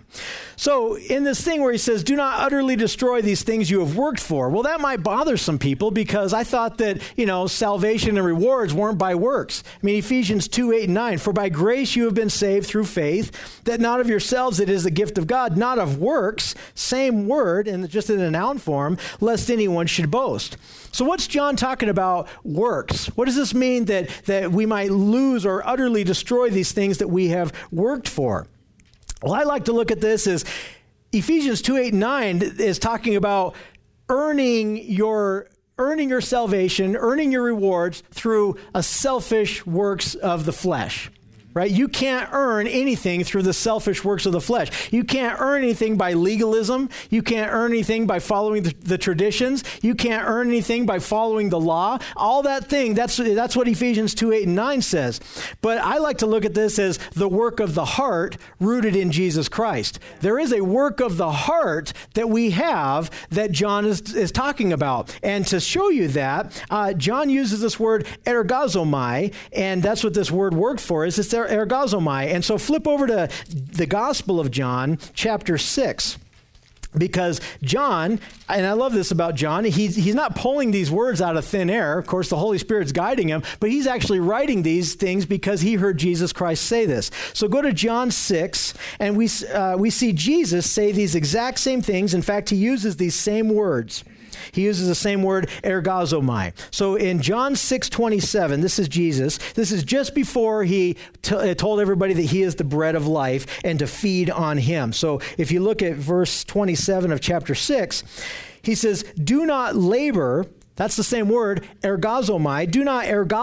A: So in this thing where he says, do not utterly destroy these things you have worked for. Well, that might bother some people because I thought that, salvation and rewards weren't by works. I mean, Ephesians 2:8-9, for by grace you have been saved through faith, that not of yourselves it is the gift of God, not of works, same word, and just in a noun form, lest anyone should boast. So what's John talking about works? What does this mean that we might lose or utterly destroy these things that we have worked for? Well, I like to look at this as Ephesians 2:8-9 is talking about earning your salvation, earning your rewards through a selfish works of the flesh. Right? You can't earn anything through the selfish works of the flesh. You can't earn anything by legalism. You can't earn anything by following the traditions. You can't earn anything by following the law. All that thing, that's what Ephesians 2:8-9 says. But I like to look at this as the work of the heart rooted in Jesus Christ. There is a work of the heart that we have that John is talking about. And to show you that, John uses this word ergazomai, and that's what this word work for is. It's ergazomai. And so flip over to the Gospel of John, chapter 6. Because John, and I love this about John, he's not pulling these words out of thin air. Of course, the Holy Spirit's guiding him, but he's actually writing these things because he heard Jesus Christ say this. So go to John 6, and we see Jesus say these exact same things. In fact, he uses these same words. He uses the same word, ergazomai. So in John 6:27, this is Jesus. This is just before he told everybody that he is the bread of life and to feed on him. So if you look at verse 27 of chapter 6, he says, do not labor. That's the same word, ergazomai. Do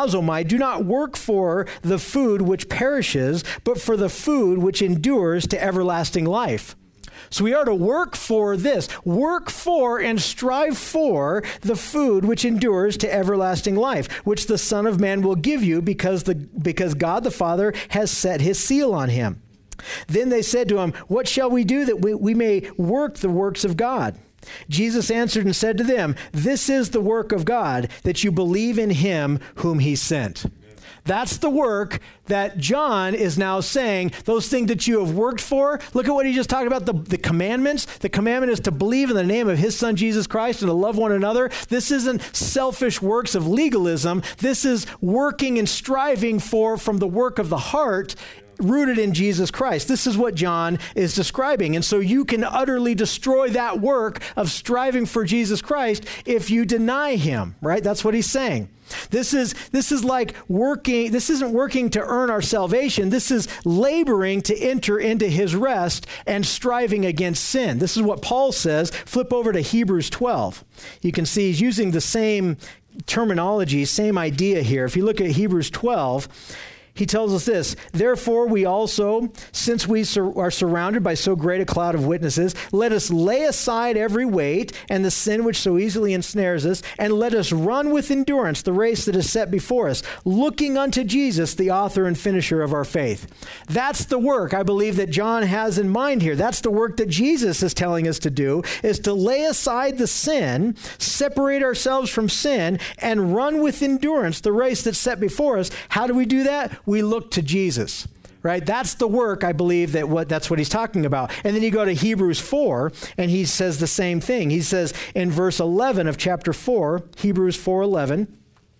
A: not work for the food which perishes, but for the food which endures to everlasting life. So we are to work for this. Work for and strive for the food which endures to everlasting life, which the Son of Man will give you because God the Father has set his seal on him. Then they said to him, what shall we do that we may work the works of God? Jesus answered and said to them, this is the work of God, that you believe in him whom he sent. That's the work that John is now saying, those things that you have worked for. Look at what he just talked about, the commandments. The commandment is to believe in the name of his Son, Jesus Christ, and to love one another. This isn't selfish works of legalism. This is working and striving from the work of the heart rooted in Jesus Christ. This is what John is describing. And so you can utterly destroy that work of striving for Jesus Christ if you deny him, right? That's what he's saying. This is like working. This isn't working to earn our salvation. This is laboring to enter into his rest and striving against sin. This is what Paul says. Flip over to Hebrews 12. You can see he's using the same terminology, same idea here. If you look at Hebrews 12, he tells us this, therefore we also, since we are surrounded by so great a cloud of witnesses, let us lay aside every weight and the sin which so easily ensnares us, and let us run with endurance the race that is set before us, looking unto Jesus, the author and finisher of our faith. That's the work I believe that John has in mind here. That's the work that Jesus is telling us to do, is to lay aside the sin, separate ourselves from sin, and run with endurance the race that's set before us. How do we do that? We look to Jesus, right? That's the work, I believe, that's what he's talking about. And then you go to Hebrews 4, and he says the same thing. He says in verse 11 of chapter 4, Hebrews 4:11,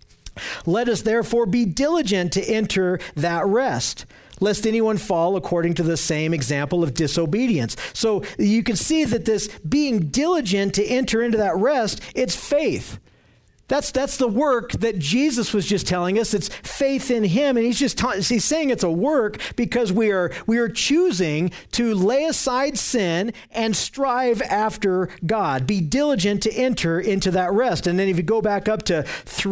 A: let us therefore be diligent to enter that rest, lest anyone fall according to the same example of disobedience. So you can see that this being diligent to enter into that rest, it's faith. That's the work that Jesus was just telling us. It's faith in him. And he's saying it's a work because we are choosing to lay aside sin and strive after God. Be diligent to enter into that rest. And then if you go back up to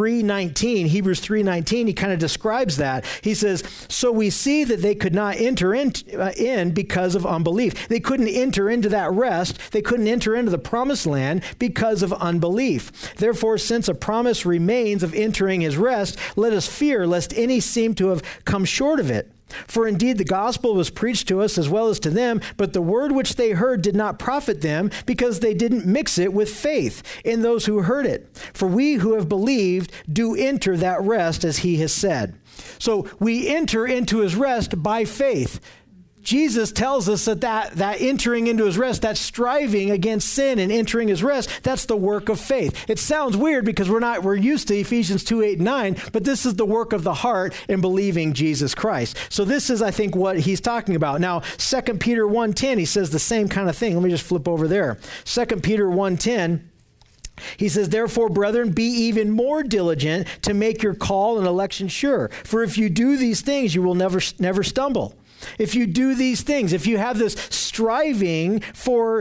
A: 3:19, Hebrews 3:19, he kind of describes that. He says, so we see that they could not enter in because of unbelief. They couldn't enter into that rest. They couldn't enter into the promised land because of unbelief. Therefore, since a promise remains of entering his rest, let us fear lest any seem to have come short of it. For indeed the gospel was preached to us as well as to them, but the word which they heard did not profit them, because they didn't mix it with faith in those who heard it. For we who have believed do enter that rest, as he has said. So we enter into his rest by faith. Jesus tells us that entering into his rest, that striving against sin and entering his rest, that's the work of faith. It sounds weird because we're used to Ephesians 2:8-9, but this is the work of the heart in believing Jesus Christ. So this is, I think, what he's talking about. Now, 2 Peter 1:10, he says the same kind of thing. Let me just flip over there. 2 Peter 1:10. He says, therefore, brethren, be even more diligent to make your call and election sure. For if you do these things, you will never stumble. If you do these things, if you have this striving for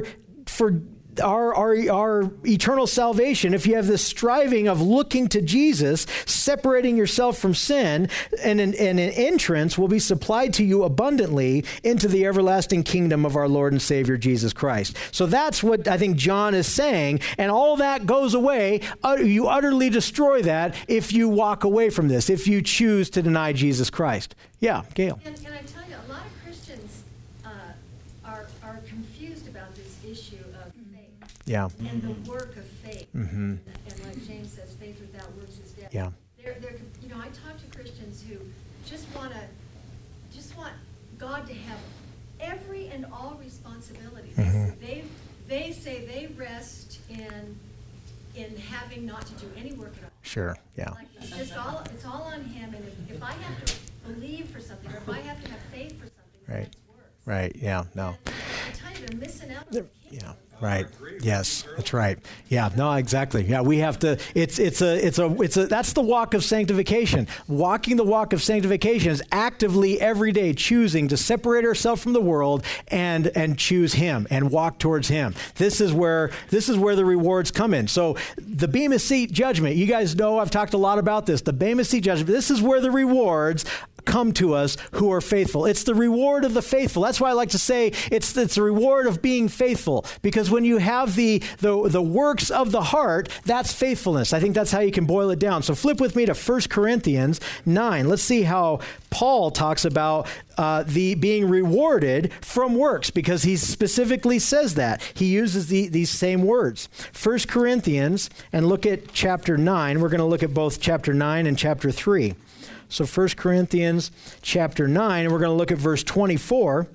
A: our eternal salvation, if you have this striving of looking to Jesus, separating yourself from sin, and an entrance will be supplied to you abundantly into the everlasting kingdom of our Lord and Savior Jesus Christ. So that's what I think John is saying, and all that goes away. You utterly destroy that if you walk away from this, if you choose to deny Jesus Christ. Yeah, Gail.
B: And I tell you, a lot of Christians are confused about this issue of faith.
A: Yeah.
B: And the work of faith.
A: Mm-hmm.
B: And like James says, faith without works is dead.
A: Yeah.
B: I talk to Christians who just want God to have every and all responsibility.
A: Mm-hmm.
B: They say they rest in having not to do any work at all.
A: Sure. Yeah.
B: Like it's all on him, and if I have to believe for something, or if I have to have faith for something,
A: Right.
B: that's works.
A: Right. Yeah. No.
B: And I tell you, they're missing out on the kingdom.
A: Yeah. Right. Yes, that's right. Yeah, no, exactly. Yeah, we have to, it's that's the walk of sanctification. Walking the walk of sanctification is actively every day choosing to separate ourselves from the world and choose him and walk towards him. This is where the rewards come in. So the Bema Seat judgment, you guys know I've talked a lot about this. The Bema Seat judgment, this is where the rewards come to us who are faithful. It's the reward of the faithful. That's why I like to say it's the reward of being faithful, because when you have the works of the heart, that's faithfulness. I think that's how you can boil it down. So flip with me to 1 Corinthians 9. Let's see how Paul talks about the being rewarded from works, because he specifically says that. He uses these same words. 1 Corinthians, and look at chapter 9. We're going to look at both chapter 9 and chapter 3. So 1 Corinthians chapter 9, and we're going to look at verse 24.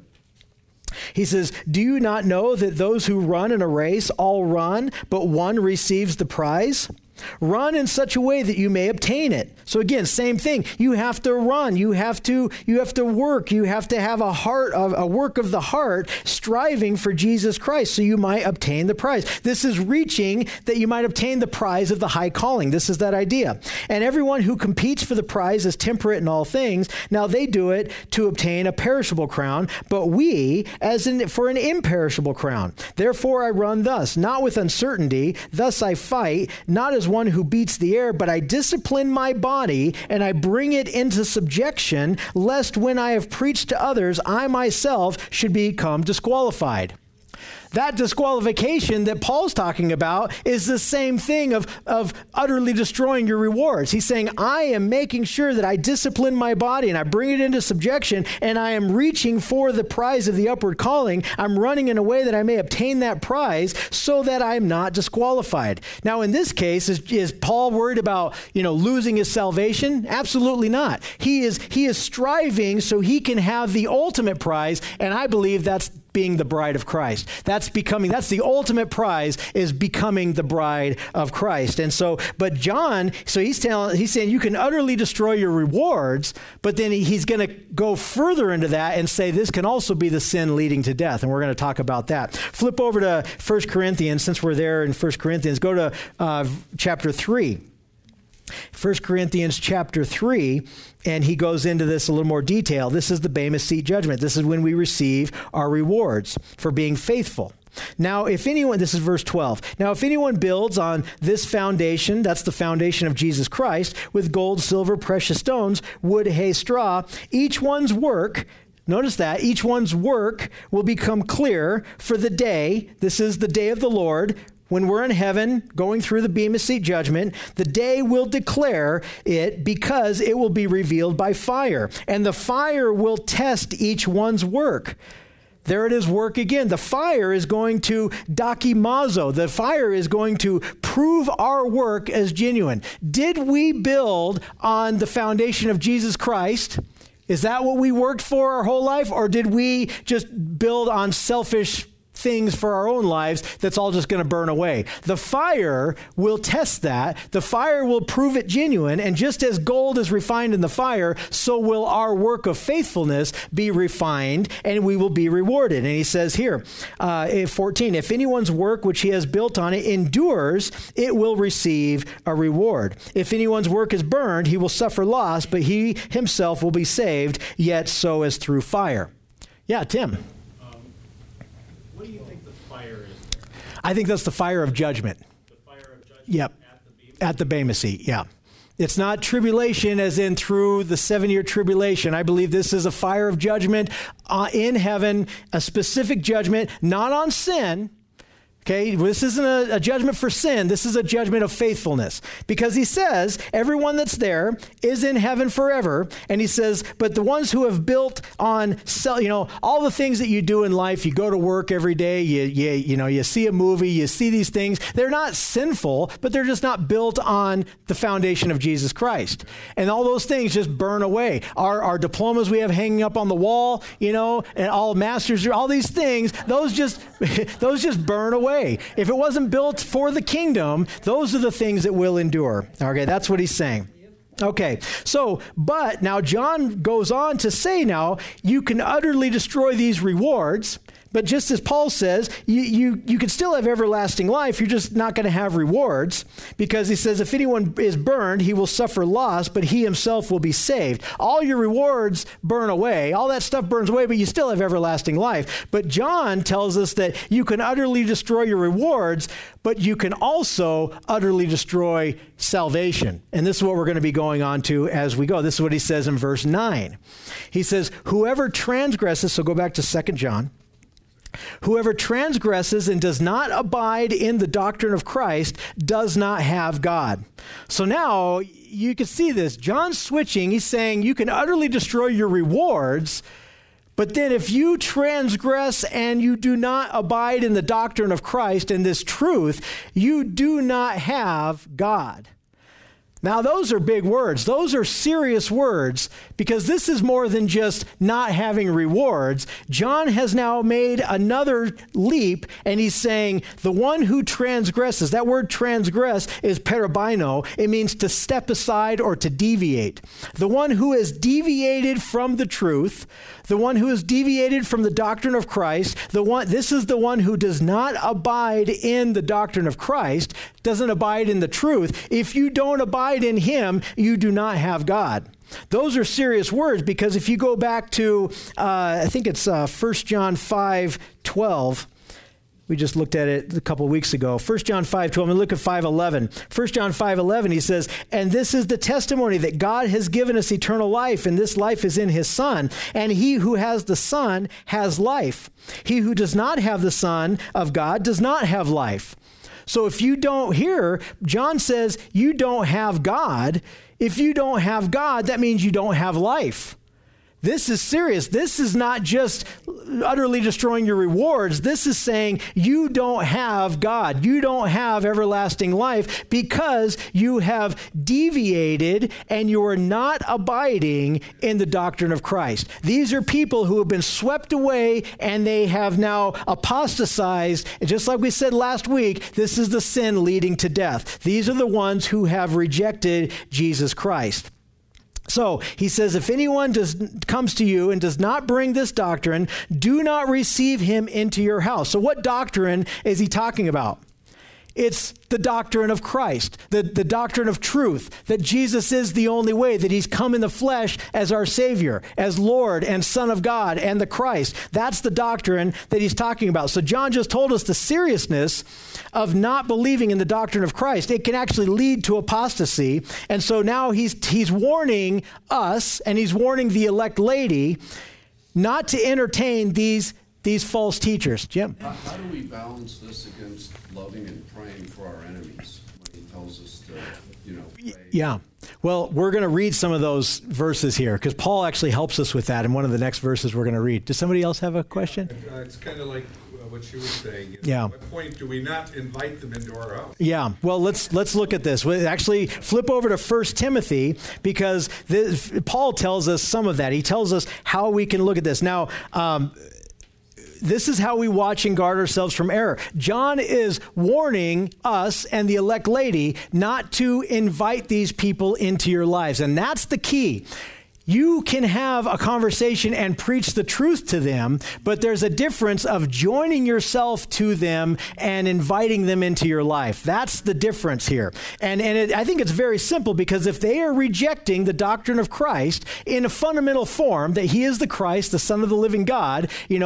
A: He says, do you not know that those who run in a race all run, but one receives the prize? Run in such a way that you may obtain it. So again, same thing. You have to run. You have to work. You have to have a work of the heart, striving for Jesus Christ, so you might obtain the prize. This is reaching that you might obtain the prize of the high calling. This is that idea. And everyone who competes for the prize is temperate in all things. Now they do it to obtain a perishable crown, but we for an imperishable crown. Therefore I run thus, not with uncertainty. Thus I fight, not as one who beats the air, but I discipline my body and I bring it into subjection, lest when I have preached to others, I myself should become disqualified. That disqualification that Paul's talking about is the same thing of utterly destroying your rewards. He's saying, I am making sure that I discipline my body and I bring it into subjection, and I am reaching for the prize of the upward calling. I'm running in a way that I may obtain that prize so that I'm not disqualified. Now, in this case, is Paul worried about, losing his salvation? Absolutely not. He is striving so he can have the ultimate prize, and I believe that's being the bride of Christ. That's the ultimate prize, is becoming the bride of Christ. And so, but John, he's saying you can utterly destroy your rewards, but then he's going to go further into that and say this can also be the sin leading to death. And we're going to talk about that. Flip over to 1 Corinthians, since we're there in 1 Corinthians, go to chapter 3. 1 Corinthians chapter 3, and he goes into this a little more detail. This is the Bema Seat judgment. This is when we receive our rewards for being faithful. Now, this is verse 12. Now, if anyone builds on this foundation, that's the foundation of Jesus Christ, with gold, silver, precious stones, wood, hay, straw, each one's work, notice that, each one's work will become clear for the day, this is the day of the Lord, when we're in heaven going through the Bema Seat judgment, the day will declare it because it will be revealed by fire. And the fire will test each one's work. There it is, work again. The fire is going to dokimazo. The fire is going to prove our work as genuine. Did we build on the foundation of Jesus Christ? Is that what we worked for our whole life? Or did we just build on selfish things for our own lives that's all just going to burn away? The fire will test that. The fire will prove it genuine. And just as gold is refined in the fire, so will our work of faithfulness be refined and we will be rewarded. And he says here, 14, if anyone's work which he has built on it endures, it will receive a reward. If anyone's work is burned, he will suffer loss, but he himself will be saved, yet so as through fire. Yeah, Tim.
C: What do you think the fire is there?
A: I think that's the fire of judgment.
C: The fire of judgment?
A: Yep. At the Bema Seat, yeah. It's not tribulation as in through the 7-year tribulation. I believe this is a fire of judgment in heaven, a specific judgment, not on sin. Okay, this isn't a judgment for sin. This is a judgment of faithfulness. Because he says, everyone that's there is in heaven forever. And he says, but the ones who have built on, all the things that you do in life, you go to work every day, you see a movie, you see these things. They're not sinful, but they're just not built on the foundation of Jesus Christ. And all those things just burn away. Our diplomas we have hanging up on the wall, and all masters, all these things, those just burn away. If it wasn't built for the kingdom, those are the things that will endure. Okay, that's what he's saying. Okay, but now John goes on to say now, you can utterly destroy these rewards, but just as Paul says, you can still have everlasting life, you're just not going to have rewards, because he says, if anyone is burned, he will suffer loss, but he himself will be saved. All your rewards burn away, all that stuff burns away, but you still have everlasting life. But John tells us that you can utterly destroy your rewards, but you can also utterly destroy salvation. And this is what we're going to be going on to as we go. This is what he says in verse 9. He says, whoever transgresses, so go back to 2 John, whoever transgresses and does not abide in the doctrine of Christ does not have God. So now you can see this. John's switching. He's saying you can utterly destroy your rewards, but then if you transgress and you do not abide in the doctrine of Christ and this truth, you do not have God. Now, those are big words. Those are serious words, because this is more than just not having rewards. John has now made another leap, and he's saying the one who transgresses, that word transgress is parabino. It means to step aside or to deviate. The one who has deviated from the truth, the one who has deviated from the doctrine of Christ, this is the one who does not abide in the doctrine of Christ, doesn't abide in the truth. If you don't abide in him, you do not have God. Those are serious words, because if you go back to, I think it's 1 John 5:12. We just looked at it a couple of weeks ago. 1 John 5:12, and look at 5:11. 1 John 5:11, he says, and this is the testimony that God has given us eternal life, and this life is in his Son. And he who has the Son has life. He who does not have the Son of God does not have life. So if you don't hear, John says you don't have God. If you don't have God, that means you don't have life. This is serious. This is not just utterly destroying your rewards. This is saying you don't have God. You don't have everlasting life because you have deviated and you are not abiding in the doctrine of Christ. These are people who have been swept away and they have now apostatized. And just like we said last week, this is the sin leading to death. These are the ones who have rejected Jesus Christ. So he says, if anyone comes to you and does not bring this doctrine, do not receive him into your house. So what doctrine is he talking about? It's the doctrine of Christ, the doctrine of truth, that Jesus is the only way, that he's come in the flesh as our Savior, as Lord and Son of God and the Christ. That's the doctrine that he's talking about. So John just told us the seriousness of not believing in the doctrine of Christ. It can actually lead to apostasy. And so now he's warning us, and he's warning the elect lady not to entertain these these false teachers. Jim?
D: How do we balance this against loving and praying for our enemies when he tells us to, pray?
A: Yeah. Well, we're going to read some of those verses here because Paul actually helps us with that in one of the next verses we're going to read. Does somebody else have a question?
E: It's kind of like what you were saying.
A: Yeah.
E: At what point do we not invite them into our house?
A: Yeah. Well, let's look at this. We'll actually flip over to 1 Timothy because Paul tells us some of that. He tells us how we can look at this. Now, this is how we watch and guard ourselves from error. John is warning us and the elect lady not to invite these people into your lives. And that's the key. You can have a conversation and preach the truth to them, but there's a difference of joining yourself to them and inviting them into your life. That's the difference here. And I think it's very simple because if they are rejecting the doctrine of Christ in a fundamental form, that he is the Christ, the Son of the living God,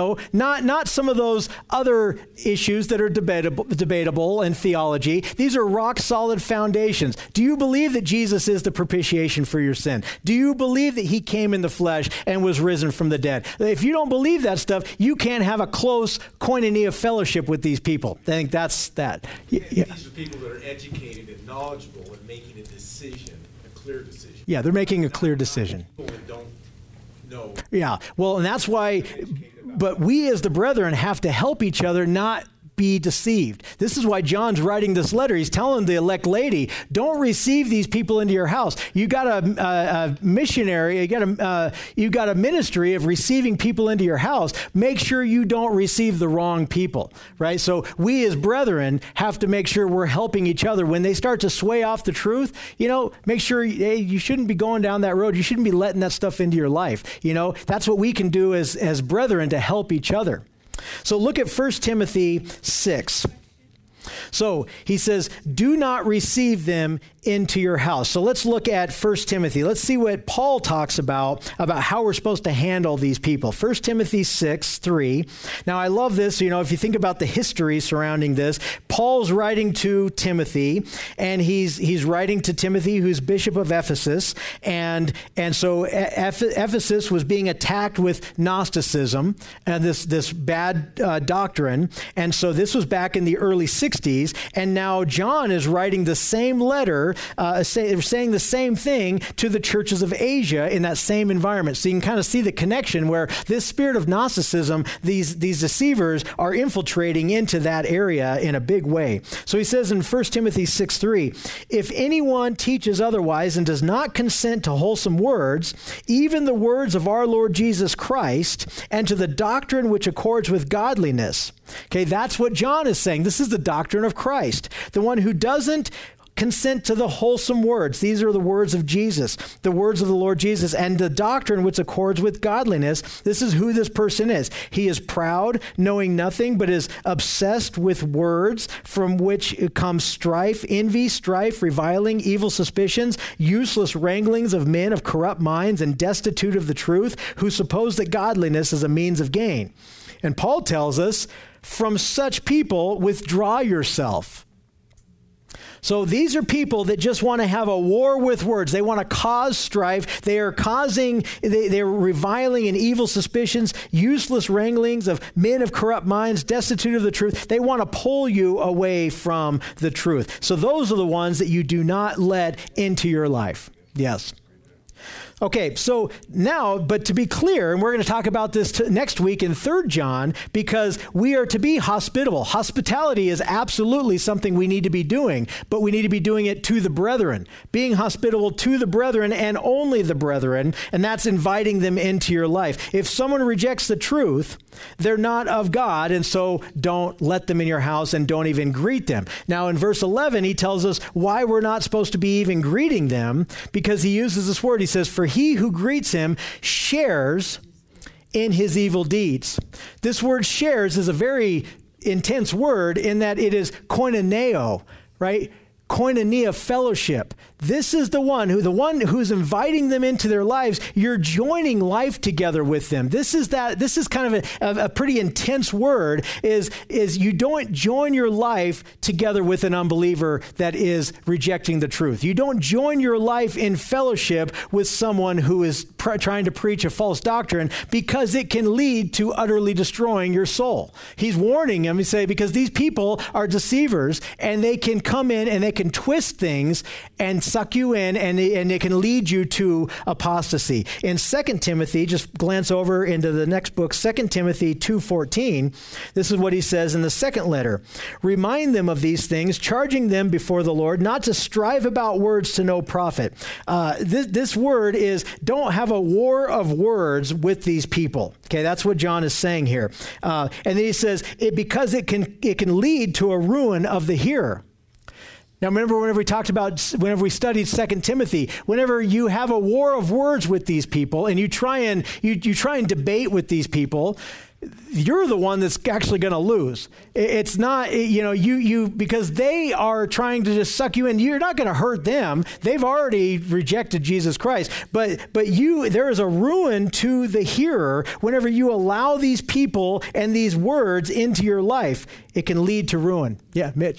A: not some of those other issues that are debatable in theology. These are rock solid foundations. Do you believe that Jesus is the propitiation for your sin? Do you believe that he came in the flesh and was risen from the dead? If you don't believe that stuff, you can't have a close koinonia fellowship with these people. I think that's that.
F: Yeah. These are people that are educated and knowledgeable and making a decision, a clear decision.
A: Yeah, they're making a clear decision.
F: People that don't know.
A: Yeah, well, and that's why, but we as the brethren have to help each other not be deceived. This is why John's writing this letter. He's telling the elect lady, don't receive these people into your house. You got a missionary, you got a ministry of receiving people into your house. Make sure you don't receive the wrong people, right? So we as brethren have to make sure we're helping each other. When they start to sway off the truth, make sure you shouldn't be going down that road. You shouldn't be letting that stuff into your life. That's what we can do as brethren to help each other. So look at 1 Timothy 6. So he says, do not receive them into your house. So let's look at 1 Timothy. Let's see what Paul talks about how we're supposed to handle these people. 1 Timothy 6:3. Now I love this. If you think about the history surrounding this, Paul's writing to Timothy, and he's writing to Timothy, who's bishop of Ephesus, and so Ephesus was being attacked with Gnosticism and this bad doctrine, and so this was back in the early 60s, and now John is writing the same letter, saying the same thing to the churches of Asia in that same environment. So you can kind of see the connection where this spirit of Gnosticism, these deceivers are infiltrating into that area in a big way. So he says in 1 Timothy 6:3, if anyone teaches otherwise and does not consent to wholesome words, even the words of our Lord Jesus Christ, and to the doctrine which accords with godliness. Okay, that's what John is saying. This is the doctrine of Christ. The one who doesn't consent to the wholesome words. These are the words of Jesus, the words of the Lord Jesus, and the doctrine which accords with godliness. This is who this person is. He is proud, knowing nothing, but is obsessed with words, from which comes strife, envy, reviling, evil suspicions, useless wranglings of men of corrupt minds and destitute of the truth, who suppose that godliness is a means of gain. And Paul tells us, from such people, withdraw yourself. So these are people that just want to have a war with words. They want to cause strife. They're reviling and evil suspicions, useless wranglings of men of corrupt minds, destitute of the truth. They want to pull you away from the truth. So those are the ones that you do not let into your life. Yes. Okay, so now, but to be clear, and we're going to talk about this next week in 3 John, because we are to be hospitable. Hospitality is absolutely something we need to be doing, but we need to be doing it to the brethren. Being hospitable to the brethren and only the brethren, and that's inviting them into your life. If someone rejects the truth, they're not of God, and so don't let them in your house and don't even greet them. Now, in verse 11, he tells us why we're not supposed to be even greeting them, because he uses this word. He says, for he who greets him shares in his evil deeds. This word shares is a very intense word in that it is koinoneo, right? koinonia fellowship. This is the one who's inviting them into their lives. You're joining life together with them. This is kind of a pretty intense word, is you don't join your life together with an unbeliever that is rejecting the truth. You don't join your life in fellowship with someone who is trying to preach a false doctrine, because it can lead to utterly destroying your soul. He's warning them, because these people are deceivers, and they can come in and they can twist things and suck you in, and it can lead you to apostasy. In 2 Timothy, just glance over into the next book, 2 Timothy 2:14, this is what he says in the second letter. Remind them of these things, charging them before the Lord not to strive about words to no profit. This word is, don't have a war of words with these people. Okay, that's what John is saying here. And then he says, because it can lead to a ruin of the hearer. Now, remember whenever we studied 2 Timothy, whenever you have a war of words with these people and you try and debate with these people, you're the one that's actually going to lose. It's not, because they are trying to just suck you in. You're not going to hurt them. They've already rejected Jesus Christ. But there is a ruin to the hearer whenever you allow these people and these words into your life. It can lead to ruin. Yeah, Mitch.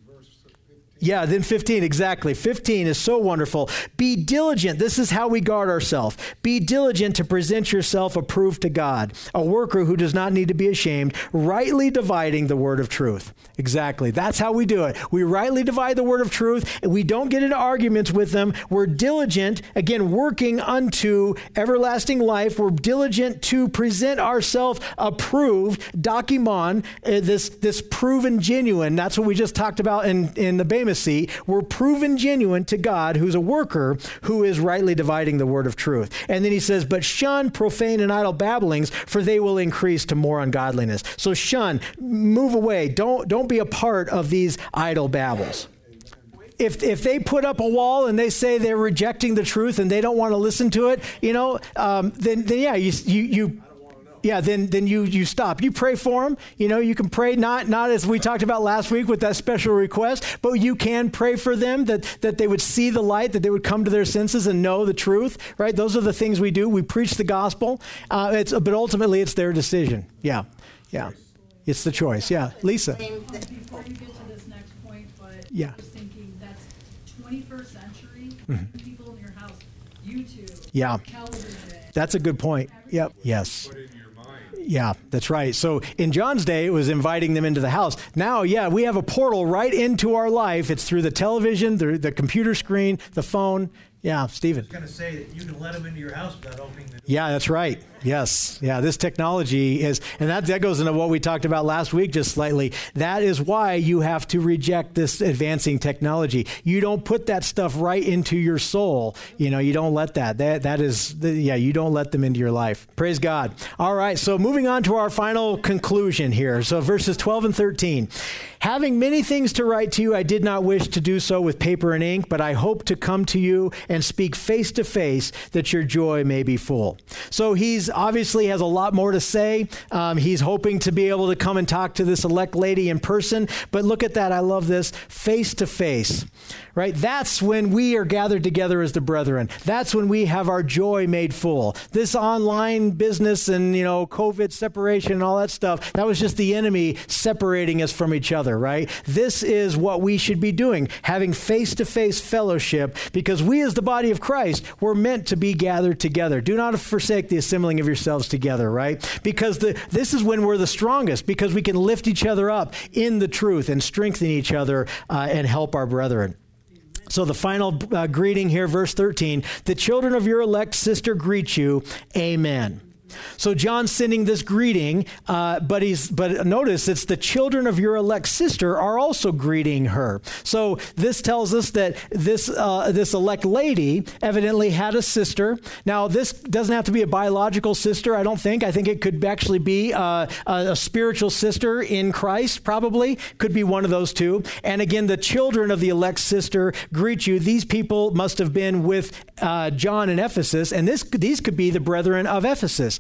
A: Yeah, then 15, exactly. 15 is so wonderful. Be diligent. This is how we guard ourselves. Be diligent to present yourself approved to God, a worker who does not need to be ashamed, rightly dividing the word of truth. Exactly. That's how we do it. We rightly divide the word of truth, and we don't get into arguments with them. We're diligent, again, working unto everlasting life. We're diligent to present ourselves approved, dokimon, this proven genuine. That's what we just talked about in the Bema Seat. We're proven genuine to God, who's a worker who is rightly dividing the word of truth. And then he says, but shun profane and idle babblings, for they will increase to more ungodliness. So shun, move away. Don't be a part of these idle babbles. If they put up a wall and they say they're rejecting the truth and they don't want to listen to it, then yeah, then you stop. You pray for them. You can pray not as we talked about last week with that special request, but you can pray for them that they would see the light, that they would come to their senses and know the truth, right? Those are the things we do. We preach the gospel, but ultimately it's their decision. Yeah. It's the choice. Yeah. Lisa.
G: Before you get to this next point, but
A: yeah.
G: I was thinking that's 21st century, people in your house, YouTube, television.
A: That's a good point. Yep. Yes. Yeah, that's right. So in John's day, it was inviting them into the house. Now, we have a portal right into our life. It's through the television, the computer screen, the phone. Yeah, Stephen.
H: I was going to say that you can let them into your house without opening the door.
A: Yeah, that's right. Yes. Yeah, this technology is, and that goes into what we talked about last week just slightly. That is why you have to reject this advancing technology. You don't put that stuff right into your soul. You don't let you don't let them into your life. Praise God. All right, so moving on to our final conclusion here. So verses 12 and 13. Having many things to write to you, I did not wish to do so with paper and ink, but I hope to come to you and speak face to face, that your joy may be full. So he's obviously has a lot more to say. He's hoping to be able to come and talk to this elect lady in person. But look at that. I love this. Face to face, right? That's when we are gathered together as the brethren. That's when we have our joy made full. This online business and, COVID separation and all that stuff, that was just the enemy separating us from each other, right? This is what we should be doing, having face-to-face fellowship, because we as the body of Christ, we're meant to be gathered together. Do not forsake the assembling of yourselves together, right? Because this is when we're the strongest, because we can lift each other up in the truth and strengthen each other and help our brethren. So the final greeting here, verse 13, the children of your elect sister greet you. Amen. So John's sending this greeting, but notice it's the children of your elect sister are also greeting her. So this tells us that this elect lady evidently had a sister. Now this doesn't have to be a biological sister, I don't think. I think it could actually be a spiritual sister in Christ, probably. Could be one of those two. And again, the children of the elect sister greet you. These people must have been with John in Ephesus, and these could be the brethren of Ephesus.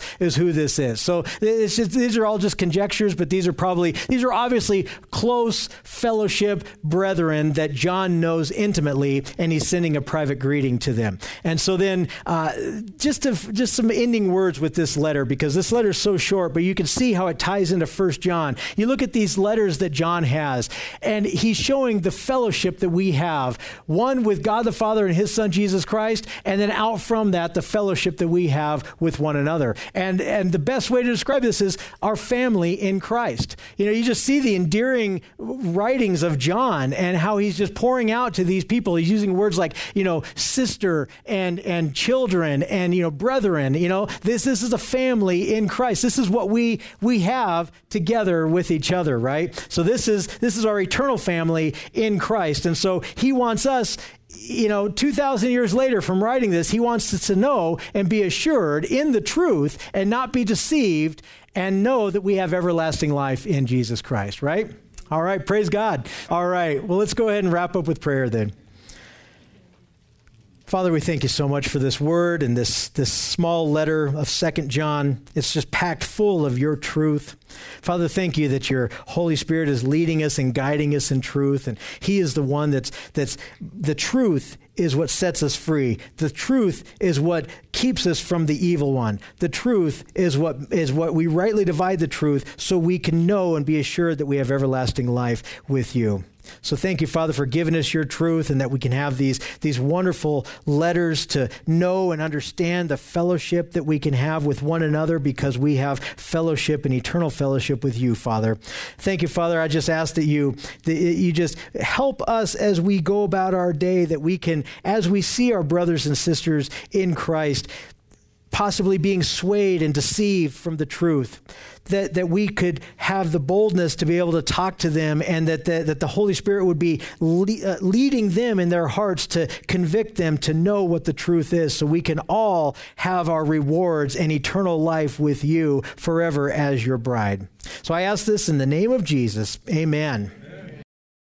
A: is who this is. So it's just, these are all just conjectures, but these are obviously close fellowship brethren that John knows intimately, and he's sending a private greeting to them. And so then just some ending words with this letter, because this letter is so short, but you can see how it ties into 1 John. You look at these letters that John has, and he's showing the fellowship that we have, one with God the Father and his Son Jesus Christ, and then out from that, the fellowship that we have with one another. And the best way to describe this is our family in Christ. You know, you just see the endearing writings of John and how he's just pouring out to these people. He's using words like, sister and children and, brethren. This is a family in Christ. This is what we have together with each other, right? So this is our eternal family in Christ. And so he wants us, 2,000 years later from writing this, he wants us to know and be assured in the truth and not be deceived, and know that we have everlasting life in Jesus Christ, right? All right, praise God. All right, well, let's go ahead and wrap up with prayer then. Father, we thank you so much for this word and this small letter of 2 John. It's just packed full of your truth. Father, thank you that your Holy Spirit is leading us and guiding us in truth, and he is the one that's the truth is what sets us free. The truth is what keeps us from the evil one. The truth is what we rightly divide the truth so we can know and be assured that we have everlasting life with you. So thank you, Father, for giving us your truth, and that we can have these wonderful letters to know and understand the fellowship that we can have with one another, because we have fellowship and eternal fellowship with you, Father. Thank you, Father. I just ask that you just help us as we go about our day, that we can, as we see our brothers and sisters in Christ possibly being swayed and deceived from the truth, that we could have the boldness to be able to talk to them, and that the Holy Spirit would be leading them in their hearts to convict them to know what the truth is, so we can all have our rewards and eternal life with you forever as your bride. So I ask this in the name of Jesus. Amen.